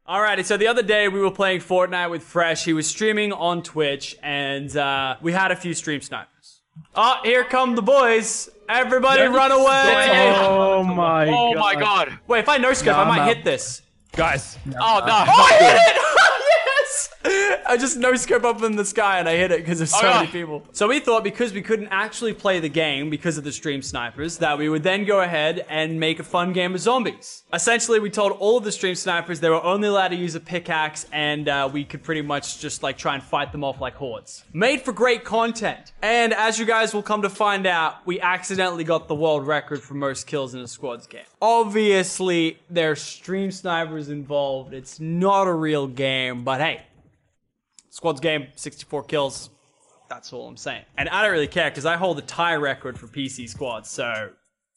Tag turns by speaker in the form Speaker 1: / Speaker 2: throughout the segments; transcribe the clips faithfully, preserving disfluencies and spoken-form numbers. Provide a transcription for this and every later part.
Speaker 1: Alrighty, so the other day we were playing Fortnite with Fresh. He was streaming on Twitch, and uh, we had a few stream snipers. Oh, here come the boys. Everybody They're run away.
Speaker 2: Oh my god.
Speaker 3: Oh my god.
Speaker 1: Wait, if I no-scope,
Speaker 2: No,
Speaker 1: I might
Speaker 2: no.
Speaker 1: hit this.
Speaker 2: Guys. No,
Speaker 3: Oh, no.
Speaker 1: Oh, I hit it! Yes! I just no-scope up in the sky and I hit it because there's so
Speaker 3: Oh,
Speaker 1: many
Speaker 3: yeah.
Speaker 1: people. So we thought because we couldn't actually play the game because of the stream snipers, that we would then go ahead and make a fun game of zombies. Essentially, we told all of the stream snipers they were only allowed to use a pickaxe and uh, we could pretty much just like try and fight them off like hordes. Made for great content. And as you guys will come to find out, we accidentally got the world record for most kills in a squads game. Obviously, there's stream snipers involved. It's not a real game, but hey. Squads game, sixty-four kills. That's all I'm saying. And I don't really care because I hold the tie record for P C squads, so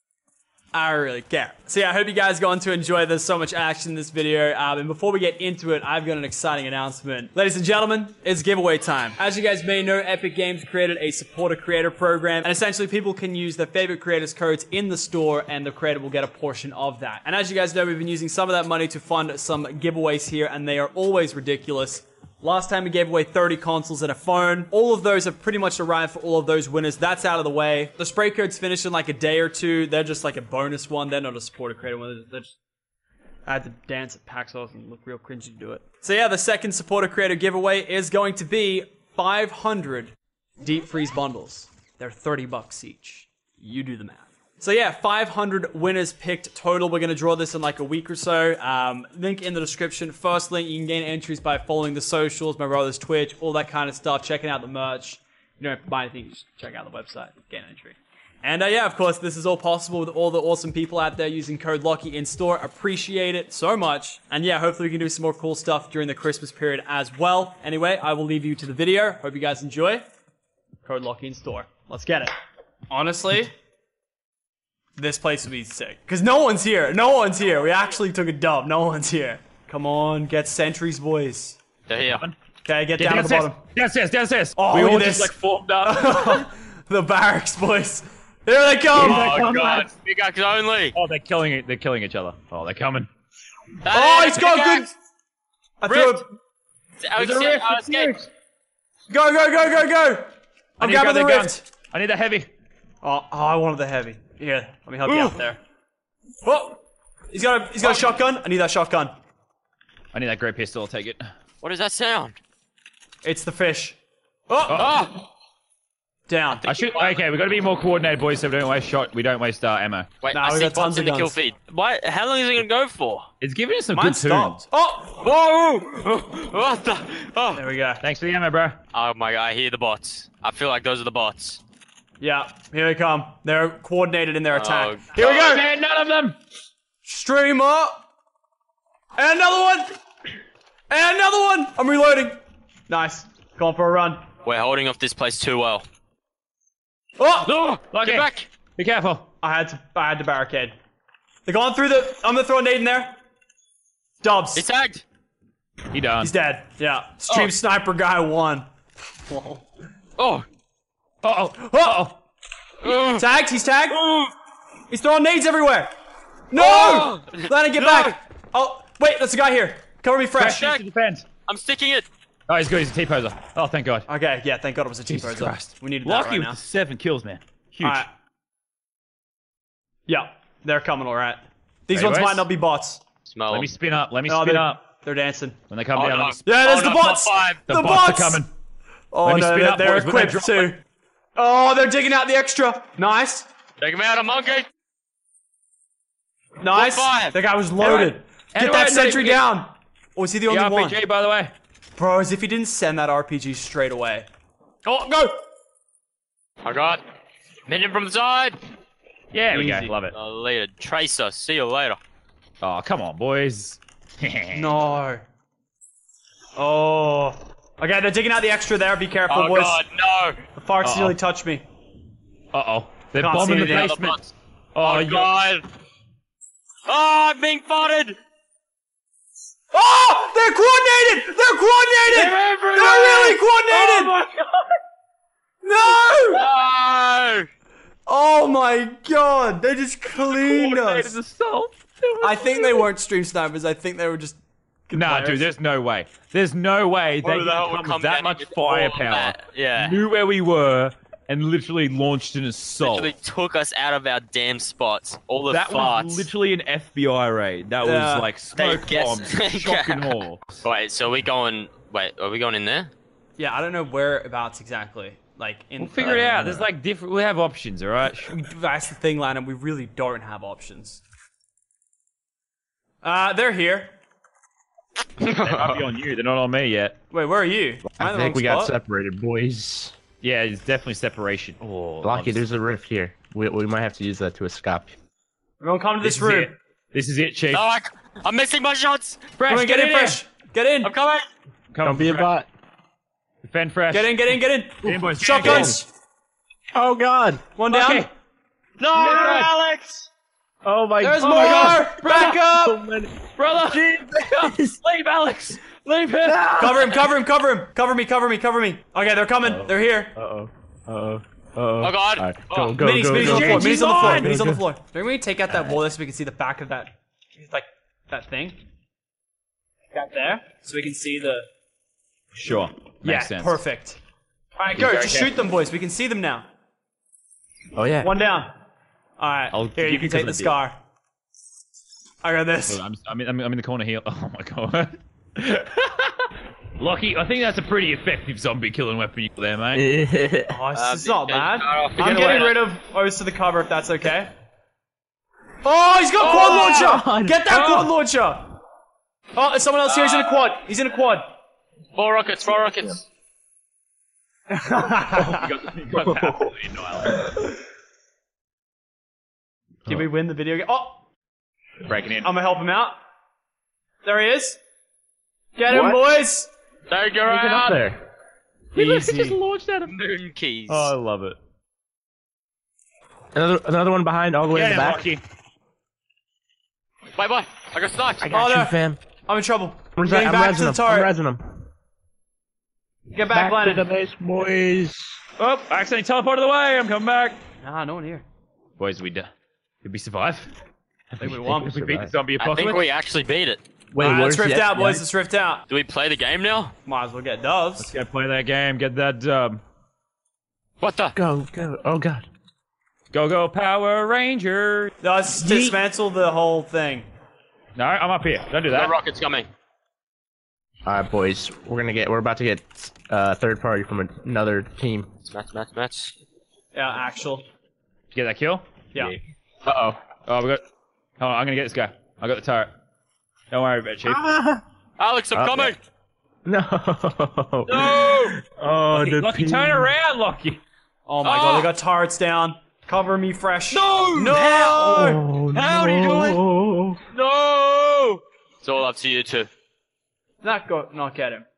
Speaker 1: I don't really care. So yeah, I hope you guys going to enjoy. There's so much action in this video. Um, and before we get into it, I've got an exciting announcement. Ladies and gentlemen, it's giveaway time. As you guys may know, Epic Games created a supporter creator program, and essentially people can use their favorite creators' codes in the store, and the creator will get a portion of that. And as you guys know, we've been using some of that money to fund some giveaways here, and they are always ridiculous. Last time we gave away thirty consoles and a phone. All of those have pretty much arrived for all of those winners. That's out of the way. The spray codes finish in like a day or two. They're just like a bonus one. They're not a supporter creator one. They're just... I had to dance at PAX Off and look real cringy to do it. So yeah, the second supporter creator giveaway is going to be five hundred deep freeze bundles. They're thirty bucks each. You do the math. So yeah, five hundred winners picked total. We're going to draw this in like a week or so. Um, link in the description. First link, you can gain entries by following the socials, my brother's Twitch, all that kind of stuff, checking out the merch. You don't have to buy anything, just check out the website, gain an entry. And uh, yeah, of course, this is all possible with all the awesome people out there using code Lockie in store. Appreciate it so much. And yeah, hopefully we can do some more cool stuff during the Christmas period as well. Anyway, I will leave you to the video. Hope you guys enjoy. Code Lockie in store. Let's get it. Honestly... this place would be sick. Because no one's here. No one's here. We actually took a dub. No one's here. Come on, get sentries, boys.
Speaker 3: They're here.
Speaker 1: Okay, get
Speaker 2: Yeah,
Speaker 1: down to the
Speaker 2: downstairs.
Speaker 1: bottom.
Speaker 2: Downstairs, downstairs.
Speaker 1: Oh,
Speaker 2: we
Speaker 1: look
Speaker 2: all
Speaker 1: at
Speaker 2: just
Speaker 1: this.
Speaker 2: like formed up.
Speaker 1: The barracks, boys. Here they come.
Speaker 2: Here they
Speaker 3: Oh
Speaker 2: come,
Speaker 3: god.
Speaker 2: lads.
Speaker 3: Pickaxe only.
Speaker 2: Oh, they're killing it. They're killing each other. Oh, they're coming.
Speaker 1: Oh, he's got good. I threw
Speaker 3: Rift.
Speaker 1: a...
Speaker 3: I
Speaker 2: There's a rift,
Speaker 3: I
Speaker 2: it's
Speaker 3: escaped.
Speaker 2: rift.
Speaker 1: Go, go, go, go, go.
Speaker 2: I
Speaker 1: I'm
Speaker 2: need to
Speaker 1: grabbing the
Speaker 2: grab their guns.
Speaker 1: rift.
Speaker 2: I need the heavy.
Speaker 1: Oh, oh, I wanted the heavy. Here, let me help you
Speaker 3: Ooh.
Speaker 1: out there. Oh, he's got a, he's got a shotgun. I need that shotgun.
Speaker 2: I need that great pistol. I'll take it.
Speaker 3: What is that sound?
Speaker 1: It's the fish. Oh,
Speaker 3: Oh!
Speaker 1: down.
Speaker 2: I should. Okay, we got to be more coordinated, boys, so we don't waste shot. We don't waste uh, ammo.
Speaker 3: Wait,
Speaker 1: Nah,
Speaker 3: I
Speaker 1: we
Speaker 3: see
Speaker 1: got tons
Speaker 3: bots in
Speaker 1: of
Speaker 3: the kill
Speaker 1: guns.
Speaker 3: feed. Why? How long is it gonna go for?
Speaker 2: It's giving us some
Speaker 1: Mine
Speaker 2: good tunes.
Speaker 1: stopped. Oh,
Speaker 3: Whoa! What the? Oh!
Speaker 1: there we go.
Speaker 2: Thanks for the ammo, bro.
Speaker 3: Oh my god! I hear the bots. I feel like those are the bots.
Speaker 1: Yeah, here they come. They're coordinated in their attack.
Speaker 3: Oh,
Speaker 1: Here we go.
Speaker 2: Man, none of them.
Speaker 1: Streamer. And another one. And another one. I'm reloading. Nice. Going for a run.
Speaker 3: We're holding off this place too well.
Speaker 1: Oh,
Speaker 3: No!
Speaker 2: Lucky.
Speaker 3: Get back!
Speaker 2: Be careful.
Speaker 1: I had to. I had to barricade. They're going through the. I'm gonna throw a nade in there. Dubs.
Speaker 3: He's tagged.
Speaker 2: He done.
Speaker 1: He's dead. Yeah. Stream
Speaker 3: Oh.
Speaker 1: sniper guy won. Lol.
Speaker 3: Oh!
Speaker 2: Uh oh.
Speaker 1: Oh,
Speaker 3: Ugh.
Speaker 1: tagged. He's tagged.
Speaker 3: Ugh.
Speaker 1: He's throwing nades everywhere. No!
Speaker 3: Oh!
Speaker 1: Lennon, get
Speaker 3: No!
Speaker 1: back. Oh, wait. There's a guy here. Cover me fresh.
Speaker 2: Fresh to defend.
Speaker 3: I'm sticking it.
Speaker 2: Oh, he's good. He's a T-poser. Oh, thank God.
Speaker 1: Okay. Yeah. Thank God it was a cheap
Speaker 2: Jesus
Speaker 1: poser.
Speaker 2: Christ.
Speaker 1: We needed that
Speaker 2: Lucky
Speaker 1: right
Speaker 2: with
Speaker 1: now.
Speaker 2: the seven kills, man. Huge.
Speaker 1: Alright. Yeah, they're coming alright. These
Speaker 2: Hey,
Speaker 1: ones
Speaker 2: boys.
Speaker 1: might not be bots.
Speaker 3: Smell
Speaker 2: Let
Speaker 3: them.
Speaker 2: me spin up. Let me
Speaker 1: Oh,
Speaker 2: spin
Speaker 1: they're,
Speaker 2: up.
Speaker 1: they're dancing.
Speaker 2: When they come
Speaker 3: Oh,
Speaker 2: down,
Speaker 3: no.
Speaker 2: let me...
Speaker 1: Yeah, there's
Speaker 3: Oh,
Speaker 1: the
Speaker 3: no,
Speaker 1: bots!
Speaker 3: top five.
Speaker 2: The,
Speaker 1: The
Speaker 2: bots,
Speaker 1: bots!
Speaker 2: are coming.
Speaker 1: Oh
Speaker 2: Let me
Speaker 1: no,
Speaker 2: spin
Speaker 1: they're,
Speaker 2: up,
Speaker 1: they're
Speaker 2: boys, when they
Speaker 1: equipped
Speaker 2: drop
Speaker 1: too. Oh, they're digging out the extra. Nice.
Speaker 3: Take him out, a monkey.
Speaker 1: Nice.
Speaker 3: five.
Speaker 1: That guy was loaded.
Speaker 2: How
Speaker 1: Get
Speaker 2: do
Speaker 1: that
Speaker 2: I not
Speaker 1: sentry
Speaker 2: even get-
Speaker 1: down. Or is he the
Speaker 2: The
Speaker 1: only
Speaker 2: R P G,
Speaker 1: one?
Speaker 2: by the way.
Speaker 1: Bro, as if he didn't send that R P G straight away.
Speaker 3: Oh, go! I got minion from the side.
Speaker 2: Yeah, we go.
Speaker 1: Easy.
Speaker 2: Love it.
Speaker 3: Uh, later, Tracer. See you later.
Speaker 2: Oh, come on, boys.
Speaker 1: No. Oh. Okay, they're digging out the extra there. Be careful,
Speaker 3: Oh
Speaker 1: boys.
Speaker 3: god, no!
Speaker 1: The farts
Speaker 2: Uh-oh.
Speaker 1: nearly touched me.
Speaker 2: Uh-oh. They're
Speaker 1: Can't
Speaker 2: bombing
Speaker 1: see
Speaker 2: the
Speaker 1: anything.
Speaker 3: The
Speaker 2: basement.
Speaker 3: bots.
Speaker 2: Oh,
Speaker 3: Oh
Speaker 2: you-
Speaker 3: god! Oh, I'm being spotted!
Speaker 1: Oh! They're coordinated! They're coordinated!
Speaker 2: They're everywhere!
Speaker 1: They're really coordinated!
Speaker 2: Oh my
Speaker 1: No!
Speaker 2: God!
Speaker 3: No!
Speaker 1: Oh my god! They just cleaned
Speaker 2: Coordinated
Speaker 1: us.
Speaker 2: assault.
Speaker 1: I think they weren't stream snipers. I think they were just
Speaker 2: Nah,
Speaker 1: players.
Speaker 2: dude, there's no way. There's no way they
Speaker 3: Who the hell would
Speaker 2: come
Speaker 3: come
Speaker 2: with that
Speaker 3: down
Speaker 2: much
Speaker 3: with all of
Speaker 2: firepower.
Speaker 3: that? Yeah.
Speaker 2: Knew where we were and literally launched an assault.
Speaker 3: Literally took us out of our damn spots. All the
Speaker 2: That
Speaker 3: farts.
Speaker 2: was literally an F B I raid. That
Speaker 1: Yeah.
Speaker 2: was like
Speaker 3: They
Speaker 2: smoke
Speaker 3: guessed-
Speaker 2: bombs, shock and awe.
Speaker 3: Wait, so are we going... Wait, are we going in there?
Speaker 1: Yeah, I don't know whereabouts exactly. Like, in.
Speaker 2: We'll figure it out. There's like different. We have options, all right.
Speaker 1: That's the thing, Lanham. We really don't have options. Uh, they're here.
Speaker 2: They might be on you. They're not on me yet.
Speaker 1: Wait, where are you? Am
Speaker 4: I
Speaker 1: in the
Speaker 4: think
Speaker 1: wrong
Speaker 4: we got
Speaker 1: spot?
Speaker 4: separated, boys.
Speaker 2: Yeah, it's definitely separation. Oh,
Speaker 4: Lucky,
Speaker 2: I'm-
Speaker 4: there's a rift here. We, we might have to use that to escape.
Speaker 1: Everyone come to this,
Speaker 2: This is
Speaker 1: room.
Speaker 2: it. This is it, Chief.
Speaker 3: No, I, I'm missing my shots!
Speaker 2: Fresh,
Speaker 1: Come on, get, in,
Speaker 2: here.
Speaker 1: Fresh. Get in.
Speaker 3: I'm coming!
Speaker 2: Come
Speaker 4: Don't be a
Speaker 2: Fresh.
Speaker 4: bot.
Speaker 2: Defend Fresh.
Speaker 1: Get in, get in, get in.
Speaker 2: Get in, boys. Get in,
Speaker 1: Shotguns.
Speaker 4: Oh god!
Speaker 1: One down.
Speaker 2: Okay.
Speaker 3: No, Alex!
Speaker 4: Oh my
Speaker 1: There's
Speaker 4: god!
Speaker 1: more.
Speaker 4: God.
Speaker 1: Back up.
Speaker 4: So many.
Speaker 2: Brother! Leave Alex! Leave him!
Speaker 1: Cover him, cover him, cover him. Cover me, cover me, cover me. Okay, they're coming.
Speaker 4: Uh-oh.
Speaker 1: They're here.
Speaker 4: Uh oh. Uh oh. Uh oh.
Speaker 3: Oh god!
Speaker 4: Alright,
Speaker 3: Oh.
Speaker 4: go, go,
Speaker 1: Minis,
Speaker 4: go,
Speaker 1: minis
Speaker 4: go,
Speaker 1: on the
Speaker 4: go.
Speaker 1: floor.
Speaker 2: Change
Speaker 1: Minis
Speaker 2: his
Speaker 1: on the floor.
Speaker 2: mind.
Speaker 1: Minis on the floor. Don't we take out that wall so we can see the back of that, like that thing? Back there, so we can see the.
Speaker 2: Sure. Makes
Speaker 1: Yeah,
Speaker 2: sense.
Speaker 1: perfect. All right, go.
Speaker 2: very
Speaker 1: Just
Speaker 2: careful.
Speaker 1: shoot them, boys. We can see them now.
Speaker 4: Oh yeah.
Speaker 1: One down. All right.
Speaker 2: I'll
Speaker 1: Here,
Speaker 2: give
Speaker 1: you can
Speaker 2: you
Speaker 1: take the
Speaker 2: some
Speaker 1: scar. I got this.
Speaker 2: I'm, I'm, in, I'm in the corner here. Oh my god. Lucky, I think that's a pretty effective zombie killing weapon you got there, mate.
Speaker 1: Oh, this
Speaker 3: Uh,
Speaker 1: is not
Speaker 3: okay,
Speaker 1: bad.
Speaker 3: uh, forget
Speaker 1: I'm
Speaker 3: about
Speaker 1: getting
Speaker 3: it.
Speaker 1: rid of O's to the cover if that's okay. Oh, he's got a quad
Speaker 4: God.
Speaker 1: launcher! Get that
Speaker 2: Oh.
Speaker 1: quad launcher! Oh, there's someone else here. He's in a quad. He's in a quad.
Speaker 3: Four rockets, four rockets.
Speaker 2: You got, you got absolutely annihilated.
Speaker 1: Did we win the video game? Oh,
Speaker 2: Breaking in.
Speaker 1: I'm gonna help him out. There he is. Get him,
Speaker 4: What?
Speaker 1: boys.
Speaker 3: Don't go
Speaker 4: Get up
Speaker 3: out!
Speaker 4: there.
Speaker 1: Easy.
Speaker 2: launched at him.
Speaker 3: Moon keys.
Speaker 2: Oh, I love it.
Speaker 4: Another, another one behind, all the way
Speaker 2: Get
Speaker 4: in
Speaker 2: him,
Speaker 4: the back.
Speaker 2: Lucky.
Speaker 3: Wait, wait. I got sniped.
Speaker 4: I got
Speaker 1: Oh,
Speaker 4: you,
Speaker 1: no.
Speaker 4: fam.
Speaker 1: I'm in trouble.
Speaker 4: I'm,
Speaker 1: I'm getting
Speaker 4: I'm
Speaker 1: back
Speaker 4: resin
Speaker 1: to the
Speaker 4: them. I'm
Speaker 1: turret.
Speaker 4: resin them.
Speaker 1: Get back,
Speaker 4: Back to the
Speaker 1: Lennon.
Speaker 4: base, boys.
Speaker 2: Oh, I accidentally teleported away. I'm coming back.
Speaker 1: Nah, no one here.
Speaker 2: Boys, we d- did we survive?
Speaker 1: I think we won.
Speaker 2: Did we beat the
Speaker 4: survived.
Speaker 2: zombie
Speaker 3: I
Speaker 2: apocalypse?
Speaker 3: think we actually beat it.
Speaker 4: Wait,
Speaker 1: Alright,
Speaker 4: where's
Speaker 1: let's rift
Speaker 4: the
Speaker 1: out,
Speaker 4: F B I?
Speaker 1: boys. Let's rift out.
Speaker 3: Do we play the game now?
Speaker 1: Might as well get doves.
Speaker 2: Let's go play that game. Get that dub.
Speaker 3: What the?
Speaker 4: Go, go. Oh god.
Speaker 2: Go, go, Power Ranger.
Speaker 1: No, let's dismantle the whole thing.
Speaker 2: No, I'm up here. Don't do
Speaker 3: The
Speaker 2: that.
Speaker 3: rockets coming.
Speaker 4: All right, boys. We're gonna get. We're about to get uh, third party from another team.
Speaker 3: Match, match, match.
Speaker 1: Yeah, actual.
Speaker 2: Did you get that kill?
Speaker 1: Yeah.
Speaker 4: Uh oh.
Speaker 2: Oh, we got. Hold on, I'm gonna get this guy. I got the turret. Don't worry about it, Chief.
Speaker 3: Alex, I'm
Speaker 4: Oh,
Speaker 3: coming!
Speaker 4: No.
Speaker 3: No!
Speaker 4: Oh,
Speaker 2: Lucky,
Speaker 4: the
Speaker 2: Lucky,
Speaker 4: team.
Speaker 2: turn around, Lucky.
Speaker 1: Oh my
Speaker 3: Ah!
Speaker 1: god, they got turrets down. Cover me fresh.
Speaker 3: No!
Speaker 1: No!
Speaker 4: Oh,
Speaker 3: How do you do it?
Speaker 4: no.
Speaker 3: No! It's all up to you two.
Speaker 1: Not go, not get him.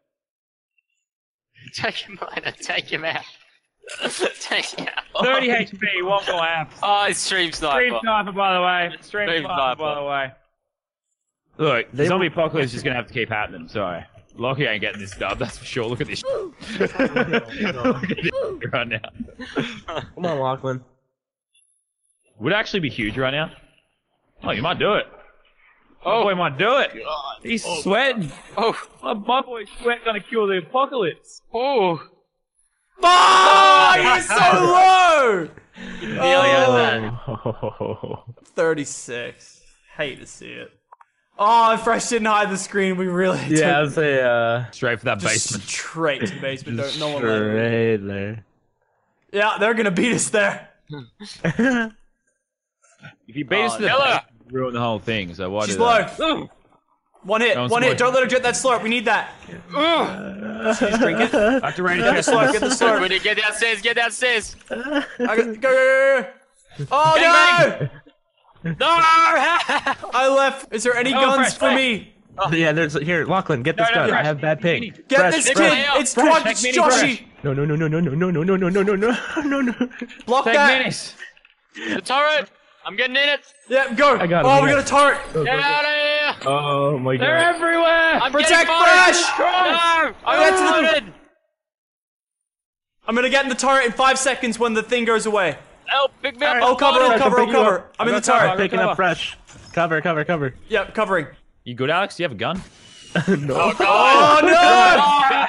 Speaker 3: Take him out. Take him out. Take him out.
Speaker 2: thirty H P, one more amp.
Speaker 3: Oh, it's stream
Speaker 2: Stream
Speaker 3: sniper.
Speaker 2: sniper, by the way. Stream
Speaker 3: Stream
Speaker 2: sniper, by
Speaker 3: sniper.
Speaker 2: the way. Look, the
Speaker 4: They
Speaker 2: zombie apocalypse is just gonna have to keep happening. Sorry. Lucky ain't getting this dub, that's for sure. Look at this. Look at this right now.
Speaker 4: Come on, Lachlan.
Speaker 2: Would it actually be huge right now? Oh, you might do it. Oh,
Speaker 3: Oh.
Speaker 2: boy might do it. He's sweating.
Speaker 3: Oh,
Speaker 2: My, my boy's sweat gonna cure the apocalypse.
Speaker 3: oh.
Speaker 1: Fuck! He's so low!
Speaker 3: Nearly had that.
Speaker 4: Oh.
Speaker 1: thirty-six. Hate to see it. Oh, if Fresh didn't hide the screen, we really
Speaker 4: Yeah, I
Speaker 1: took
Speaker 4: was say uh.
Speaker 2: Straight for that
Speaker 1: just
Speaker 2: basement.
Speaker 1: straight to the basement. Don't, no one let it.
Speaker 4: Straight there.
Speaker 1: Yeah, they're gonna beat us there.
Speaker 2: If you beat us
Speaker 1: Oh,
Speaker 2: to the
Speaker 3: Killer.
Speaker 2: basement, you ruin the whole thing, so why
Speaker 1: She's
Speaker 2: do that?
Speaker 1: low. One hit,
Speaker 2: That one's
Speaker 1: one hit.
Speaker 2: low.
Speaker 1: Don't let her get that slurp. We need that. She's drinking. Get
Speaker 2: After rating
Speaker 1: the slurp. Get the
Speaker 3: We
Speaker 1: slurp.
Speaker 3: need to get downstairs, get downstairs.
Speaker 1: I got, go, go, go, go. Oh no!
Speaker 3: No!
Speaker 1: I left. Is there any
Speaker 2: Oh,
Speaker 1: guns
Speaker 2: Fresh,
Speaker 1: for
Speaker 2: Fresh.
Speaker 1: me?
Speaker 4: Yeah, there's here, Lachlan. Get this
Speaker 2: No, no,
Speaker 4: gun. I
Speaker 2: Fresh.
Speaker 4: have bad ping.
Speaker 1: Get
Speaker 4: Fresh,
Speaker 1: this
Speaker 4: Fresh.
Speaker 1: kid.
Speaker 3: Fresh.
Speaker 1: It's
Speaker 2: Fresh,
Speaker 1: Twad.
Speaker 2: take
Speaker 1: It's
Speaker 2: mini
Speaker 1: Joshy.
Speaker 2: Fresh.
Speaker 4: No, no, no, no, no, no, no, no, no, no, no, no, no, no.
Speaker 1: Block
Speaker 2: Take
Speaker 1: that.
Speaker 2: Menace.
Speaker 3: The turret! I'm getting in it!
Speaker 1: Yeah, go.
Speaker 4: I got him,
Speaker 1: oh,
Speaker 4: I
Speaker 1: we
Speaker 4: got
Speaker 1: got a turret.
Speaker 3: Get out of here!
Speaker 4: Oh my
Speaker 2: They're
Speaker 4: god.
Speaker 2: everywhere!
Speaker 3: I'm
Speaker 1: Protect
Speaker 3: getting fired.
Speaker 1: Fresh!
Speaker 3: No! I'm
Speaker 1: Get to the-
Speaker 3: exploded!
Speaker 1: I'm gonna get in the turret in five seconds when the thing goes away.
Speaker 3: Help! Pick me up!
Speaker 1: Oh,
Speaker 3: I'm
Speaker 1: cover,
Speaker 3: falling.
Speaker 1: oh, cover, oh,
Speaker 4: pick you up.
Speaker 1: cover. I'm in the
Speaker 2: got cover.
Speaker 1: turret.
Speaker 4: Picking
Speaker 2: Cover.
Speaker 4: up fresh. Cover, cover, cover.
Speaker 1: Yep, covering.
Speaker 2: You good, Alex? Do you have a gun?
Speaker 4: no.
Speaker 1: Oh no!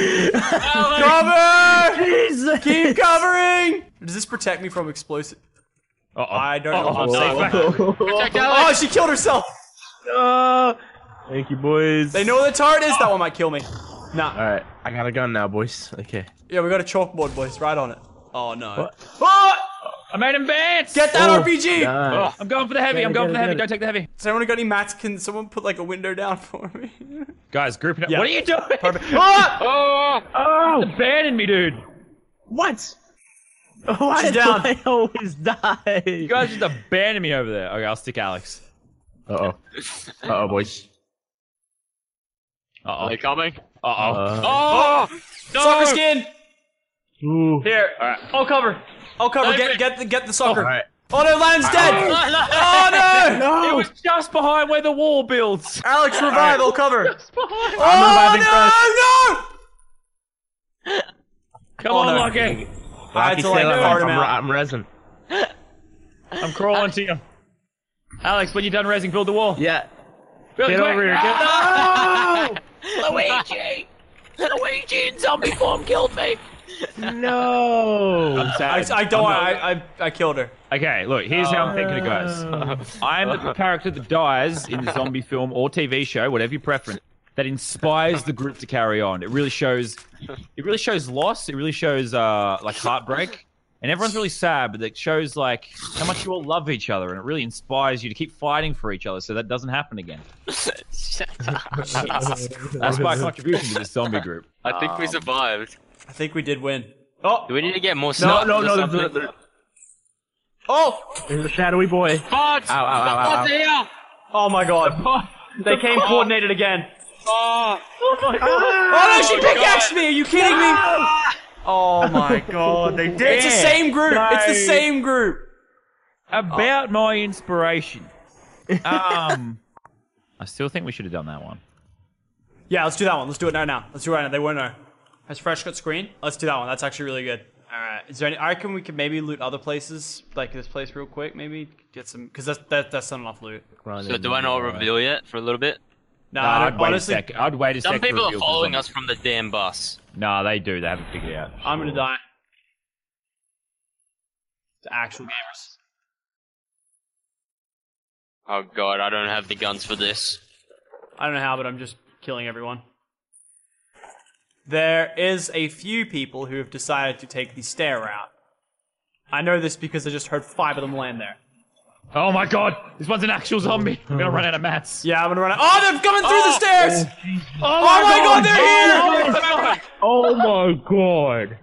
Speaker 1: Cover!
Speaker 4: Jesus.
Speaker 1: Keep covering! Does this protect me from explosive?
Speaker 2: Uh oh.
Speaker 1: I don't know.
Speaker 2: I'm safe.
Speaker 3: Protect
Speaker 1: Oh,
Speaker 3: Alex.
Speaker 1: she killed herself!
Speaker 4: Oh. Thank you, boys.
Speaker 1: They know where the turret is? That one might kill me. Nah.
Speaker 4: Alright, I got a gun now, boys. Okay.
Speaker 1: Yeah, we got a chalkboard, boys. Right on it. Oh no.
Speaker 4: What?
Speaker 2: Oh! I made him advance!
Speaker 1: Get that
Speaker 4: Oh,
Speaker 1: R P G!
Speaker 4: nice.
Speaker 2: Oh, I'm going for the heavy.
Speaker 4: Get
Speaker 2: I'm
Speaker 4: it,
Speaker 2: going
Speaker 4: get
Speaker 2: for the
Speaker 4: it,
Speaker 2: heavy.
Speaker 4: get
Speaker 2: Don't
Speaker 4: it.
Speaker 2: take the heavy.
Speaker 1: Has anyone got any mats? Can someone put like a window down for me?
Speaker 2: Guys, grouping up.
Speaker 1: Yeah.
Speaker 2: What are you doing?
Speaker 1: Perfect. Ah!
Speaker 3: Oh,
Speaker 4: Oh!
Speaker 2: Abandon me, dude.
Speaker 4: What? Why
Speaker 1: She's
Speaker 4: do
Speaker 1: down.
Speaker 4: I always die?
Speaker 2: You guys just abandoned me over there. Okay, I'll stick Alex.
Speaker 4: Uh-oh. Uh-oh, boys.
Speaker 2: Uh
Speaker 3: are
Speaker 2: oh.
Speaker 3: they coming?
Speaker 2: Uh oh.
Speaker 4: Uh,
Speaker 3: Oh, no!
Speaker 1: Soccer skin!
Speaker 4: ooh.
Speaker 1: Here.
Speaker 2: Alright.
Speaker 1: I'll cover. I'll cover.
Speaker 3: Sniper.
Speaker 1: Get get the get the soccer.
Speaker 4: Alright.
Speaker 1: Oh no, Lion's dead! Oh no!
Speaker 2: It
Speaker 4: No!
Speaker 2: was just behind where the wall builds.
Speaker 1: Alex, revive. I'll cover.
Speaker 4: I'm reviving
Speaker 1: Oh no!
Speaker 2: Come
Speaker 1: Oh,
Speaker 2: on,
Speaker 1: no.
Speaker 2: Lucky.
Speaker 1: No! I had to like
Speaker 4: Taylor,
Speaker 1: fart
Speaker 4: I'm,
Speaker 1: him
Speaker 4: I'm,
Speaker 1: out.
Speaker 4: I'm resin.
Speaker 2: I'm crawling to you. Alex, when you're done raising, build the wall.
Speaker 4: Yeah.
Speaker 2: Build
Speaker 4: Get
Speaker 2: quick.
Speaker 4: over here. Get...
Speaker 2: Ah!
Speaker 3: Luigi! Luigi in zombie form killed me!
Speaker 4: No!
Speaker 2: I'm
Speaker 1: I,
Speaker 2: sad.
Speaker 1: I don't. I, I I killed her.
Speaker 2: Okay, look, here's how I'm thinking it goes. I'm the character that dies in the zombie film or T V show, whatever your preference, that inspires the group to carry on. It really shows it really shows loss, it really shows uh like heartbreak. And everyone's really sad, but it shows like how much you all love each other, and it really inspires you to keep fighting for each other so that doesn't happen again. That's my contribution to this zombie group.
Speaker 3: I think we survived.
Speaker 1: I think we did win. Oh
Speaker 3: Do we need to get more
Speaker 4: No,
Speaker 3: snipers
Speaker 4: no,
Speaker 3: or
Speaker 4: no,
Speaker 3: something?
Speaker 4: there's a, there-
Speaker 1: oh
Speaker 4: there's a shadowy boy.
Speaker 3: Fox!
Speaker 4: Ow, ow, ow, ow,
Speaker 3: Fox
Speaker 4: ow.
Speaker 3: here!
Speaker 1: oh my god! They came coordinated again.
Speaker 3: Oh!
Speaker 1: Oh no! She pickaxed me. Are you kidding me? Oh my god! They did. It's the same group. It's the same group.
Speaker 2: About my inspiration. Um, I still think we should have done that one.
Speaker 1: Yeah, let's do that one. Let's do it now. Now. Let's do it right now. They won't know. Has Fresh got screen? Let's do that one. That's actually really good. All right. Is there any? I reckon we could maybe loot other places, like this place, real quick. Maybe get some, because that's that, that's not enough loot.
Speaker 3: So do I not reveal yet for a little bit?
Speaker 1: No,
Speaker 2: Nah,
Speaker 1: I
Speaker 2: I'd
Speaker 1: don't,
Speaker 2: wait
Speaker 1: honestly,
Speaker 2: a sec. I'd wait a
Speaker 3: Some
Speaker 2: sec. to
Speaker 3: people are
Speaker 2: reveal the
Speaker 3: following
Speaker 2: zombies.
Speaker 3: us from the damn bus.
Speaker 2: Nah, they do. They haven't figured it out.
Speaker 1: I'm gonna die. The actual gamers.
Speaker 3: Oh god, I don't have the guns for this.
Speaker 1: I don't know how, but I'm just killing everyone. There is a few people who have decided to take the stair route. I know this because I just heard five of them land there.
Speaker 2: Oh my god! This one's an actual zombie. We're gonna run out of mats.
Speaker 1: Yeah, I'm gonna run out. Oh, they're coming through the stairs!
Speaker 2: Oh
Speaker 1: Oh my god, they're here!
Speaker 2: Oh my god!
Speaker 4: Oh my god.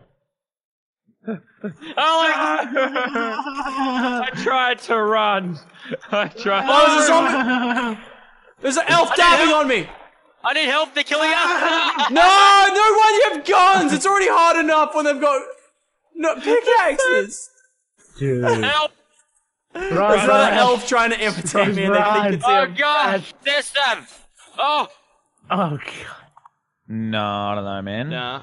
Speaker 2: I tried to run. I tried.
Speaker 1: Oh, there's a zombie! There's an elf dabbing on me!
Speaker 3: I need help, they're killing us!
Speaker 1: No, no, why do you have guns? It's already hard enough when they've got no pickaxes.
Speaker 4: Dude.
Speaker 3: Help!
Speaker 1: There's another
Speaker 4: Run.
Speaker 1: elf trying to imitate me and they think it's
Speaker 3: Oh
Speaker 1: him.
Speaker 3: god! There's them! Oh!
Speaker 4: Oh god.
Speaker 2: No, I don't know, man.
Speaker 1: Nah.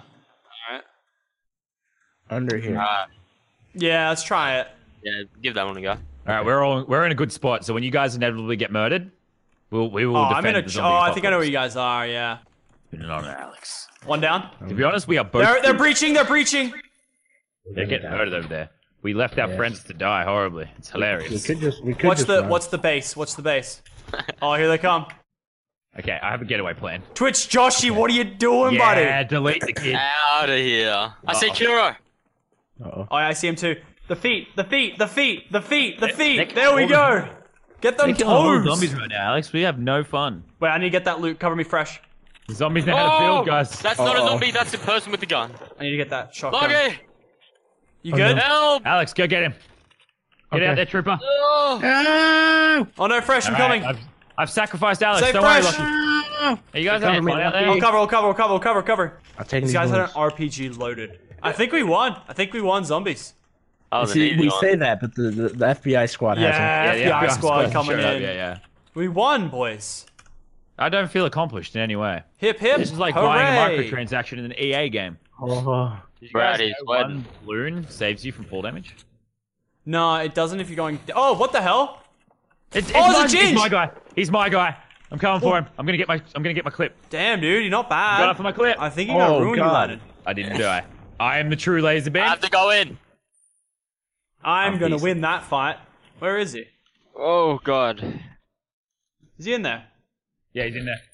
Speaker 4: Under here.
Speaker 3: Uh,
Speaker 1: Yeah, let's try it.
Speaker 3: yeah, give that one a go.
Speaker 2: All right, we're all we're in a good spot. So when you guys inevitably get murdered, we'll we will
Speaker 1: Oh,
Speaker 2: defend
Speaker 1: I'm in a.
Speaker 2: the
Speaker 1: Ch-
Speaker 2: zombie
Speaker 1: oh, I think I know where
Speaker 2: apocalypse.
Speaker 1: you guys are. Yeah.
Speaker 2: Put it on Alex.
Speaker 1: One down.
Speaker 2: To be honest, we are both.
Speaker 1: They're they're breaching. They're breaching.
Speaker 2: They're getting murdered over there. We left our
Speaker 4: Yeah.
Speaker 2: friends to die horribly. It's
Speaker 4: We
Speaker 2: hilarious.
Speaker 4: could just. We could
Speaker 1: What's
Speaker 4: just
Speaker 1: the
Speaker 4: run.
Speaker 1: What's the base? What's the base? Oh, here they come.
Speaker 2: Okay, I have a getaway plan.
Speaker 1: Twitch, Joshy, what are you doing,
Speaker 2: Yeah,
Speaker 1: buddy?
Speaker 2: delete the kid.
Speaker 3: Out of here. I see
Speaker 2: Uh-oh.
Speaker 3: Kuro.
Speaker 4: Uh-oh.
Speaker 1: Oh, yeah, I see him too. The feet, the feet, the feet, the feet, the
Speaker 2: They-
Speaker 1: feet.
Speaker 2: they
Speaker 1: There we
Speaker 2: can
Speaker 1: go. Get them
Speaker 2: We're killing all the
Speaker 1: toes.
Speaker 2: zombies right now, Alex. We have no fun.
Speaker 1: Wait, I need to get that loot. Cover me fresh.
Speaker 2: The zombies know how to build, guys.
Speaker 3: That's not a
Speaker 4: Uh-oh.
Speaker 3: zombie, that's the person with the gun.
Speaker 1: I need to get that shotgun.
Speaker 3: Loggy!
Speaker 1: You good?
Speaker 4: no.
Speaker 3: Help!
Speaker 2: Alex, go get him. Get
Speaker 4: Okay.
Speaker 2: out there, trooper.
Speaker 3: Oh!
Speaker 4: Ah!
Speaker 1: Oh no, fresh, I'm
Speaker 2: All right,
Speaker 1: coming.
Speaker 2: I've, I've sacrificed Alex.
Speaker 1: Save
Speaker 2: Don't worry,
Speaker 1: fresh.
Speaker 2: Lucky. Are you guys
Speaker 4: Cover
Speaker 2: having
Speaker 4: me,
Speaker 2: fun out
Speaker 4: Lucky.
Speaker 2: there?
Speaker 1: I'll cover, I'll cover, I'll cover, I'll cover, cover.
Speaker 4: I'm taking
Speaker 1: These
Speaker 4: these
Speaker 1: guys had an
Speaker 4: bullets.
Speaker 1: R P G loaded. I think we won. I think we won zombies.
Speaker 3: That was an
Speaker 4: See,
Speaker 3: easy
Speaker 4: we
Speaker 3: one.
Speaker 4: say that, but the, the, the F B I squad
Speaker 1: Yeah,
Speaker 4: hasn't.
Speaker 1: F B I
Speaker 2: the
Speaker 1: squad coming
Speaker 2: showed up,
Speaker 1: in.
Speaker 2: Yeah, yeah.
Speaker 1: We won, boys.
Speaker 2: I don't feel accomplished in any way.
Speaker 1: Hip hip.
Speaker 2: This is like
Speaker 1: hooray.
Speaker 2: buying a microtransaction in an E A game.
Speaker 4: Oh.
Speaker 2: Did you
Speaker 3: Brad
Speaker 2: guys
Speaker 3: is
Speaker 2: know
Speaker 3: sweating.
Speaker 2: one balloon saves you from fall damage?
Speaker 1: No, it doesn't if you're going. Oh, what the hell?
Speaker 2: It's, it's
Speaker 1: Oh,
Speaker 2: my,
Speaker 1: it's a Ginge!
Speaker 2: He's my guy. He's my guy. I'm coming for him. I'm gonna get my. I'm gonna get my clip.
Speaker 1: Damn, dude, you're not bad.
Speaker 2: Got up for my clip.
Speaker 1: I think you got
Speaker 4: Oh,
Speaker 1: ruined, you
Speaker 4: God.
Speaker 1: Landon.
Speaker 2: I didn't die. I am the true laser
Speaker 3: I
Speaker 2: beam.
Speaker 3: have to go in.
Speaker 1: I'm
Speaker 4: I'm
Speaker 1: gonna
Speaker 4: decent.
Speaker 1: win that fight. Where is he?
Speaker 3: Oh god.
Speaker 1: Is he in there?
Speaker 2: Yeah, he's in there.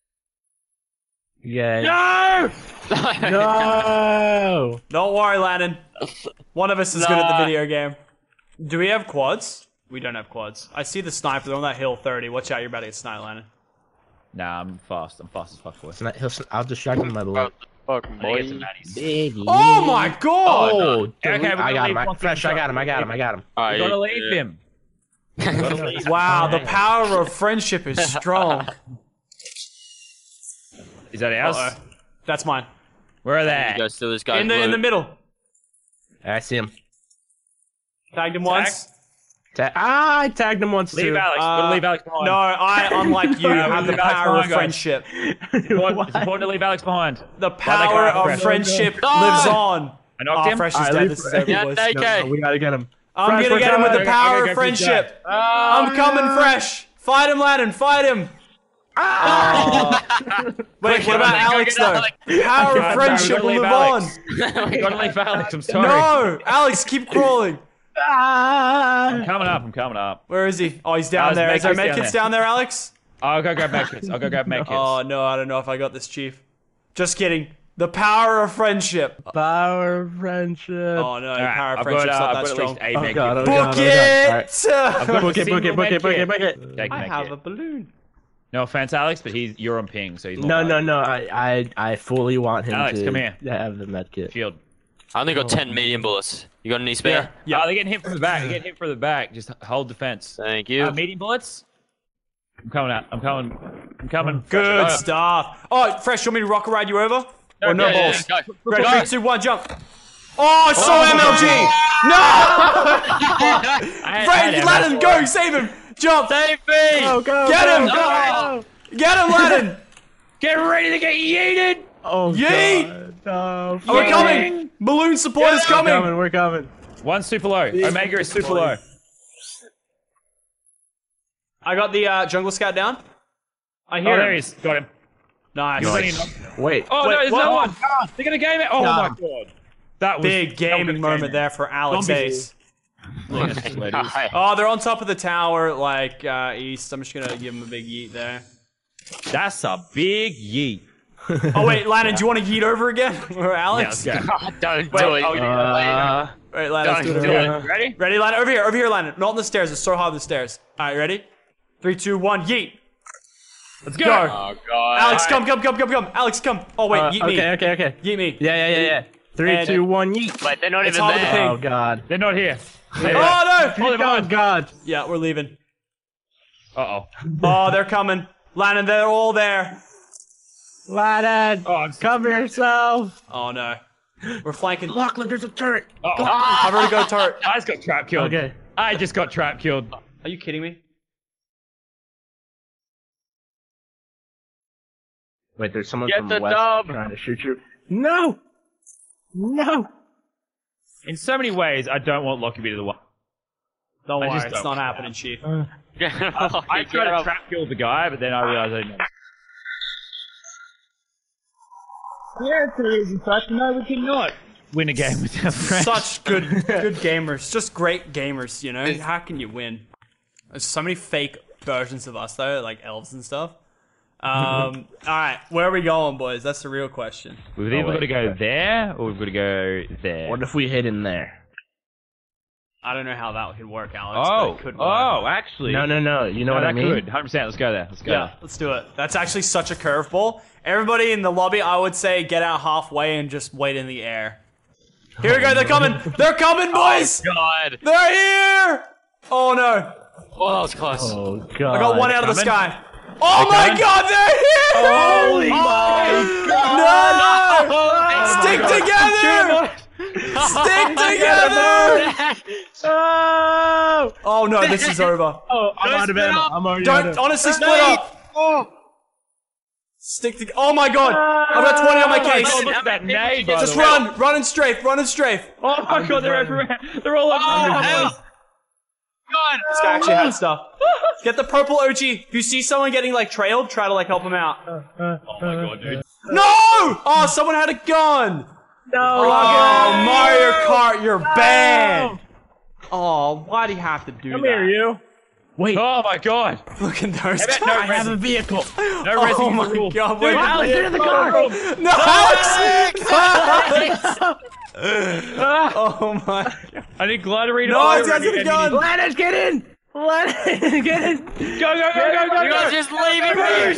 Speaker 4: Yeah.
Speaker 2: No!
Speaker 4: No.
Speaker 1: Don't worry, Landon. One of us is good at the
Speaker 3: Nah.
Speaker 1: video game. Do we have quads? We don't have quads. I see the sniper. They're on that hill thirty. Watch out, you're about to get sniped, Landon.
Speaker 2: Nah, I'm fast. I'm fast as fuck, boy.
Speaker 4: It's not- he'll- I'll distract him by the way.
Speaker 3: Fuck,
Speaker 2: I
Speaker 3: boy.
Speaker 2: get some natties.
Speaker 1: Oh my god!
Speaker 4: Oh,
Speaker 2: Okay,
Speaker 4: dude,
Speaker 2: we're
Speaker 4: I
Speaker 2: gonna
Speaker 4: got
Speaker 2: leave
Speaker 4: him. I,
Speaker 2: one
Speaker 4: fresh,
Speaker 2: thing
Speaker 4: I got him. I got him. I got him.
Speaker 3: Alright,
Speaker 2: You gotta leave
Speaker 3: yeah.
Speaker 2: him. You gotta leave him.
Speaker 1: Wow, the power of friendship is strong.
Speaker 2: Is that ours?
Speaker 1: Uh-oh. That's mine.
Speaker 2: Where are
Speaker 3: You
Speaker 2: they?
Speaker 3: go steal this guy's
Speaker 1: In the in the
Speaker 3: loot.
Speaker 1: middle.
Speaker 4: I see him.
Speaker 1: Tagged him once.
Speaker 4: Ta- ah, I tagged him once
Speaker 2: Leave
Speaker 4: too.
Speaker 2: Alex.
Speaker 1: Uh,
Speaker 2: Gotta leave Alex behind.
Speaker 1: No, I, unlike you,
Speaker 2: Yeah,
Speaker 1: have the
Speaker 2: leave Alex
Speaker 1: power of
Speaker 2: behind, guys.
Speaker 1: friendship.
Speaker 2: It's important, it's important to leave Alex behind.
Speaker 1: The
Speaker 2: they
Speaker 1: power
Speaker 2: can't
Speaker 1: of
Speaker 2: fresh.
Speaker 1: friendship
Speaker 3: No!
Speaker 1: lives on.
Speaker 2: I knocked
Speaker 1: Oh,
Speaker 2: him.
Speaker 1: Fresh is
Speaker 4: Alright,
Speaker 1: dead.
Speaker 4: leave
Speaker 1: This is
Speaker 4: Fresh.
Speaker 1: over,
Speaker 3: Yeah,
Speaker 1: boys.
Speaker 3: they-
Speaker 4: No,
Speaker 3: Okay.
Speaker 4: no, we gotta get him.
Speaker 1: I'm
Speaker 4: Fresh,
Speaker 1: gonna
Speaker 4: we're
Speaker 1: get him with
Speaker 4: coming.
Speaker 1: the
Speaker 2: I gotta
Speaker 1: power
Speaker 2: go
Speaker 1: of
Speaker 2: for this guy.
Speaker 1: friendship. I'm coming, Fresh. Fight him, Landon. Fight him. Oh. Wait, what about
Speaker 3: Go
Speaker 1: Alex
Speaker 3: get
Speaker 1: though?
Speaker 3: Alex.
Speaker 1: Power
Speaker 2: God,
Speaker 1: of friendship
Speaker 2: gotta
Speaker 1: will
Speaker 2: leave
Speaker 1: live
Speaker 2: Alex.
Speaker 1: on.
Speaker 2: You gotta leave Alex. I'm sorry.
Speaker 1: No, Alex, keep crawling.
Speaker 4: Ah!
Speaker 2: I'm coming up. I'm coming up.
Speaker 1: Where is he? Oh, he's down
Speaker 2: Alex,
Speaker 1: there. Is there
Speaker 2: medkits down
Speaker 1: medkits
Speaker 2: there.
Speaker 1: down there, Alex?
Speaker 2: I'll go grab medkits. I'll go grab medkits.
Speaker 1: Oh no, I don't know if I got this, Chief. Just kidding. The power of friendship.
Speaker 4: Power of friendship.
Speaker 1: Oh no, the
Speaker 2: Alright,
Speaker 1: power of
Speaker 2: I've
Speaker 1: friendship's
Speaker 2: got, uh,
Speaker 1: not
Speaker 2: I've
Speaker 1: that
Speaker 2: got at
Speaker 1: strong.
Speaker 2: least eight
Speaker 4: Oh,
Speaker 2: medkits.
Speaker 4: God, oh,
Speaker 1: Book
Speaker 4: God, oh, God.
Speaker 1: it!
Speaker 4: Alright.
Speaker 2: got a
Speaker 4: Book it, book it,
Speaker 2: single
Speaker 4: book it, book it,
Speaker 2: medkit.
Speaker 4: book it.
Speaker 2: Take
Speaker 1: I have a
Speaker 2: medkit.
Speaker 1: balloon.
Speaker 2: No offense, Alex, but he's you're on ping, so he's not
Speaker 4: No,
Speaker 2: right.
Speaker 4: no, no. I, I, I fully want him
Speaker 2: Alex,
Speaker 4: to
Speaker 2: come here.
Speaker 4: have the medkit.
Speaker 2: Shield.
Speaker 3: I only got ten medium bullets. You got any spare?
Speaker 1: Yeah.
Speaker 2: Oh, they're getting hit from the back. They're getting hit from the back. Just hold defense.
Speaker 3: Thank you.
Speaker 2: Uh, medium bullets. I'm coming out. I'm coming. I'm coming.
Speaker 1: Good
Speaker 2: Oh,
Speaker 1: stuff. Oh, Fresh, you want me to rocket ride you over?
Speaker 2: No,
Speaker 1: Or no
Speaker 2: yeah, yeah,
Speaker 1: balls?
Speaker 3: yeah, go.
Speaker 1: Ready,
Speaker 3: Go.
Speaker 1: three, two, one, jump. Oh, I saw M L G! No!
Speaker 2: I had- I
Speaker 1: Fresh,
Speaker 2: had
Speaker 1: let him
Speaker 2: M
Speaker 1: go!
Speaker 2: L G.
Speaker 1: Save him! Jump!
Speaker 3: Save me!
Speaker 4: Go, go,
Speaker 1: Get
Speaker 4: go,
Speaker 1: him!
Speaker 4: go.
Speaker 1: Get him, Landon!
Speaker 2: Get ready to get yeeted.
Speaker 4: Oh,
Speaker 1: Yeet!
Speaker 4: God. No.
Speaker 1: Oh, we're
Speaker 2: Yeah.
Speaker 1: coming! Balloon support is
Speaker 4: We're
Speaker 1: coming!
Speaker 4: coming, we're coming.
Speaker 2: One super low. Omega is super low.
Speaker 1: I got the uh, jungle scout down. I
Speaker 2: Oh,
Speaker 1: hear
Speaker 2: there
Speaker 1: him.
Speaker 2: he is. Got him.
Speaker 1: Nice.
Speaker 2: He's only knocked-
Speaker 4: Wait.
Speaker 2: Oh
Speaker 1: Wait,
Speaker 2: no, there's
Speaker 1: what?
Speaker 2: another one. They're gonna game it. Oh
Speaker 4: Got
Speaker 2: my god. That was
Speaker 1: Big gaming
Speaker 2: that was
Speaker 1: moment there for Alex
Speaker 2: Zombies.
Speaker 1: Ace.
Speaker 3: Hi.
Speaker 1: Oh, they're on top of the tower, like, uh, east. I'm just gonna give him a big yeet there.
Speaker 2: That's a big yeet.
Speaker 1: Oh, wait, Landon, do you want to yeet over again? Or
Speaker 2: Yeah,
Speaker 1: Alex?
Speaker 2: let's go.
Speaker 3: Don't
Speaker 1: Wait,
Speaker 3: do it.
Speaker 2: oh, yeah.
Speaker 4: Uh,
Speaker 1: Wait, Landon, let's
Speaker 3: Don't
Speaker 1: do it.
Speaker 3: do
Speaker 1: again.
Speaker 3: it.
Speaker 2: Ready?
Speaker 1: Ready, Landon? Over here, over here, Landon. Not on the stairs. It's so hard on the stairs. All right, ready? Three, two, one, yeet.
Speaker 2: Let's go.
Speaker 1: Go.
Speaker 3: Oh god.
Speaker 1: Alex, come, come, come, come, come. Alex, come. Oh, wait,
Speaker 4: uh,
Speaker 1: yeet me.
Speaker 4: okay, okay, okay.
Speaker 1: Yeet me.
Speaker 4: Yeah, yeah, yeah, yeah. Three,
Speaker 1: And-
Speaker 4: two, one, yeet.
Speaker 3: Wait, they're not
Speaker 1: It's
Speaker 3: even
Speaker 1: hard with the
Speaker 3: there.
Speaker 1: ping.
Speaker 4: Oh, God.
Speaker 2: They're not here.
Speaker 1: Oh, no!
Speaker 2: Oh, they're
Speaker 4: Oh,
Speaker 2: behind.
Speaker 4: God.
Speaker 1: Yeah, we're leaving.
Speaker 2: Uh oh.
Speaker 1: Oh, they're coming. Landon, they're all there.
Speaker 4: Landon,
Speaker 2: Oh, I'm so-
Speaker 4: cover yourself.
Speaker 1: Oh, no. We're flanking.
Speaker 4: Lachlan, there's a turret.
Speaker 2: Uh oh.
Speaker 1: I've already got a turret.
Speaker 2: I just got trap killed.
Speaker 4: Okay.
Speaker 2: I just got trap killed.
Speaker 1: Are you kidding me?
Speaker 4: Wait, there's someone
Speaker 3: Get
Speaker 4: from
Speaker 3: the
Speaker 4: west
Speaker 3: dub.
Speaker 4: trying to shoot you. No. No.
Speaker 2: In so many ways, I don't want Lockie to be the one.
Speaker 1: Don't
Speaker 2: I
Speaker 1: worry,
Speaker 2: just
Speaker 1: it's
Speaker 2: don't.
Speaker 1: not happening, Chief.
Speaker 2: I
Speaker 3: I
Speaker 2: tried to trap kill the guy, but then I realized I didn't. The answer is, in fact, no, we cannot win a game with our friends.
Speaker 1: Such good, good gamers. Just great gamers, you know? How can you win? There's so many fake versions of us, though, like elves and stuff. Um, alright, where are we going, boys? That's the real question.
Speaker 2: We've
Speaker 4: Oh,
Speaker 2: either
Speaker 4: wait.
Speaker 2: got to go there, or we've got to go there.
Speaker 4: What if we hid in there?
Speaker 1: I don't know how that could work, Alex. but
Speaker 2: Oh,
Speaker 1: it could work.
Speaker 2: oh, actually.
Speaker 4: No, no, no. You know
Speaker 2: No,
Speaker 4: what I
Speaker 2: that
Speaker 4: mean?
Speaker 2: could. one hundred percent. Let's go there. Let's go.
Speaker 1: Yeah, let's do it. That's actually such a curveball. Everybody in the lobby, I would say, get out halfway and just wait in the air. Here we go, they're coming! They're coming, boys!
Speaker 3: God.
Speaker 1: They're here! Oh no.
Speaker 3: Oh, that was close.
Speaker 4: Oh, God.
Speaker 1: I got one out of the
Speaker 2: coming?
Speaker 1: sky. Oh my
Speaker 2: coming?
Speaker 1: god, they're here!
Speaker 4: Holy my
Speaker 1: No, no! Stick together! Stick together!
Speaker 4: Oh!
Speaker 1: Oh no, this is over.
Speaker 4: Oh, I'm
Speaker 3: No,
Speaker 4: out of
Speaker 3: split
Speaker 4: ammo.
Speaker 3: up.
Speaker 4: I'm already out
Speaker 1: Don't
Speaker 4: of
Speaker 1: honestly split up. Stick together. Oh my god! I've got twenty on my case.
Speaker 2: Oh, look at that nade, by
Speaker 1: Just
Speaker 2: the way.
Speaker 1: run, run and strafe, run and strafe.
Speaker 2: Oh my god, they're everywhere. They're all over.
Speaker 3: Oh,
Speaker 2: the
Speaker 3: hell.
Speaker 2: place.
Speaker 3: God.
Speaker 1: This guy actually had stuff. Get the purple O G. If you see someone getting like trailed, try to like help him out.
Speaker 2: Oh my god, dude.
Speaker 1: No! Oh, someone had a gun.
Speaker 4: No!
Speaker 1: Oh, Mario Kart, you're banned. Oh, why do you have to do
Speaker 4: Come
Speaker 1: that?
Speaker 4: here, you. Wait.
Speaker 2: Oh my god.
Speaker 1: Look at those
Speaker 2: I bet
Speaker 1: guys.
Speaker 2: no
Speaker 4: I have a vehicle.
Speaker 2: No
Speaker 1: Oh
Speaker 2: resin
Speaker 1: my
Speaker 2: rule.
Speaker 1: god,
Speaker 2: Dude,
Speaker 1: wait.
Speaker 4: Alex, get in the car.
Speaker 1: No, Alex! Oh my god.
Speaker 2: I need glider reader.
Speaker 1: No, it's got the gun.
Speaker 4: Lettuce, get in. Lettuce, get in.
Speaker 2: Go, go, go, go, go,
Speaker 3: You guys
Speaker 2: go.
Speaker 3: just leaving me.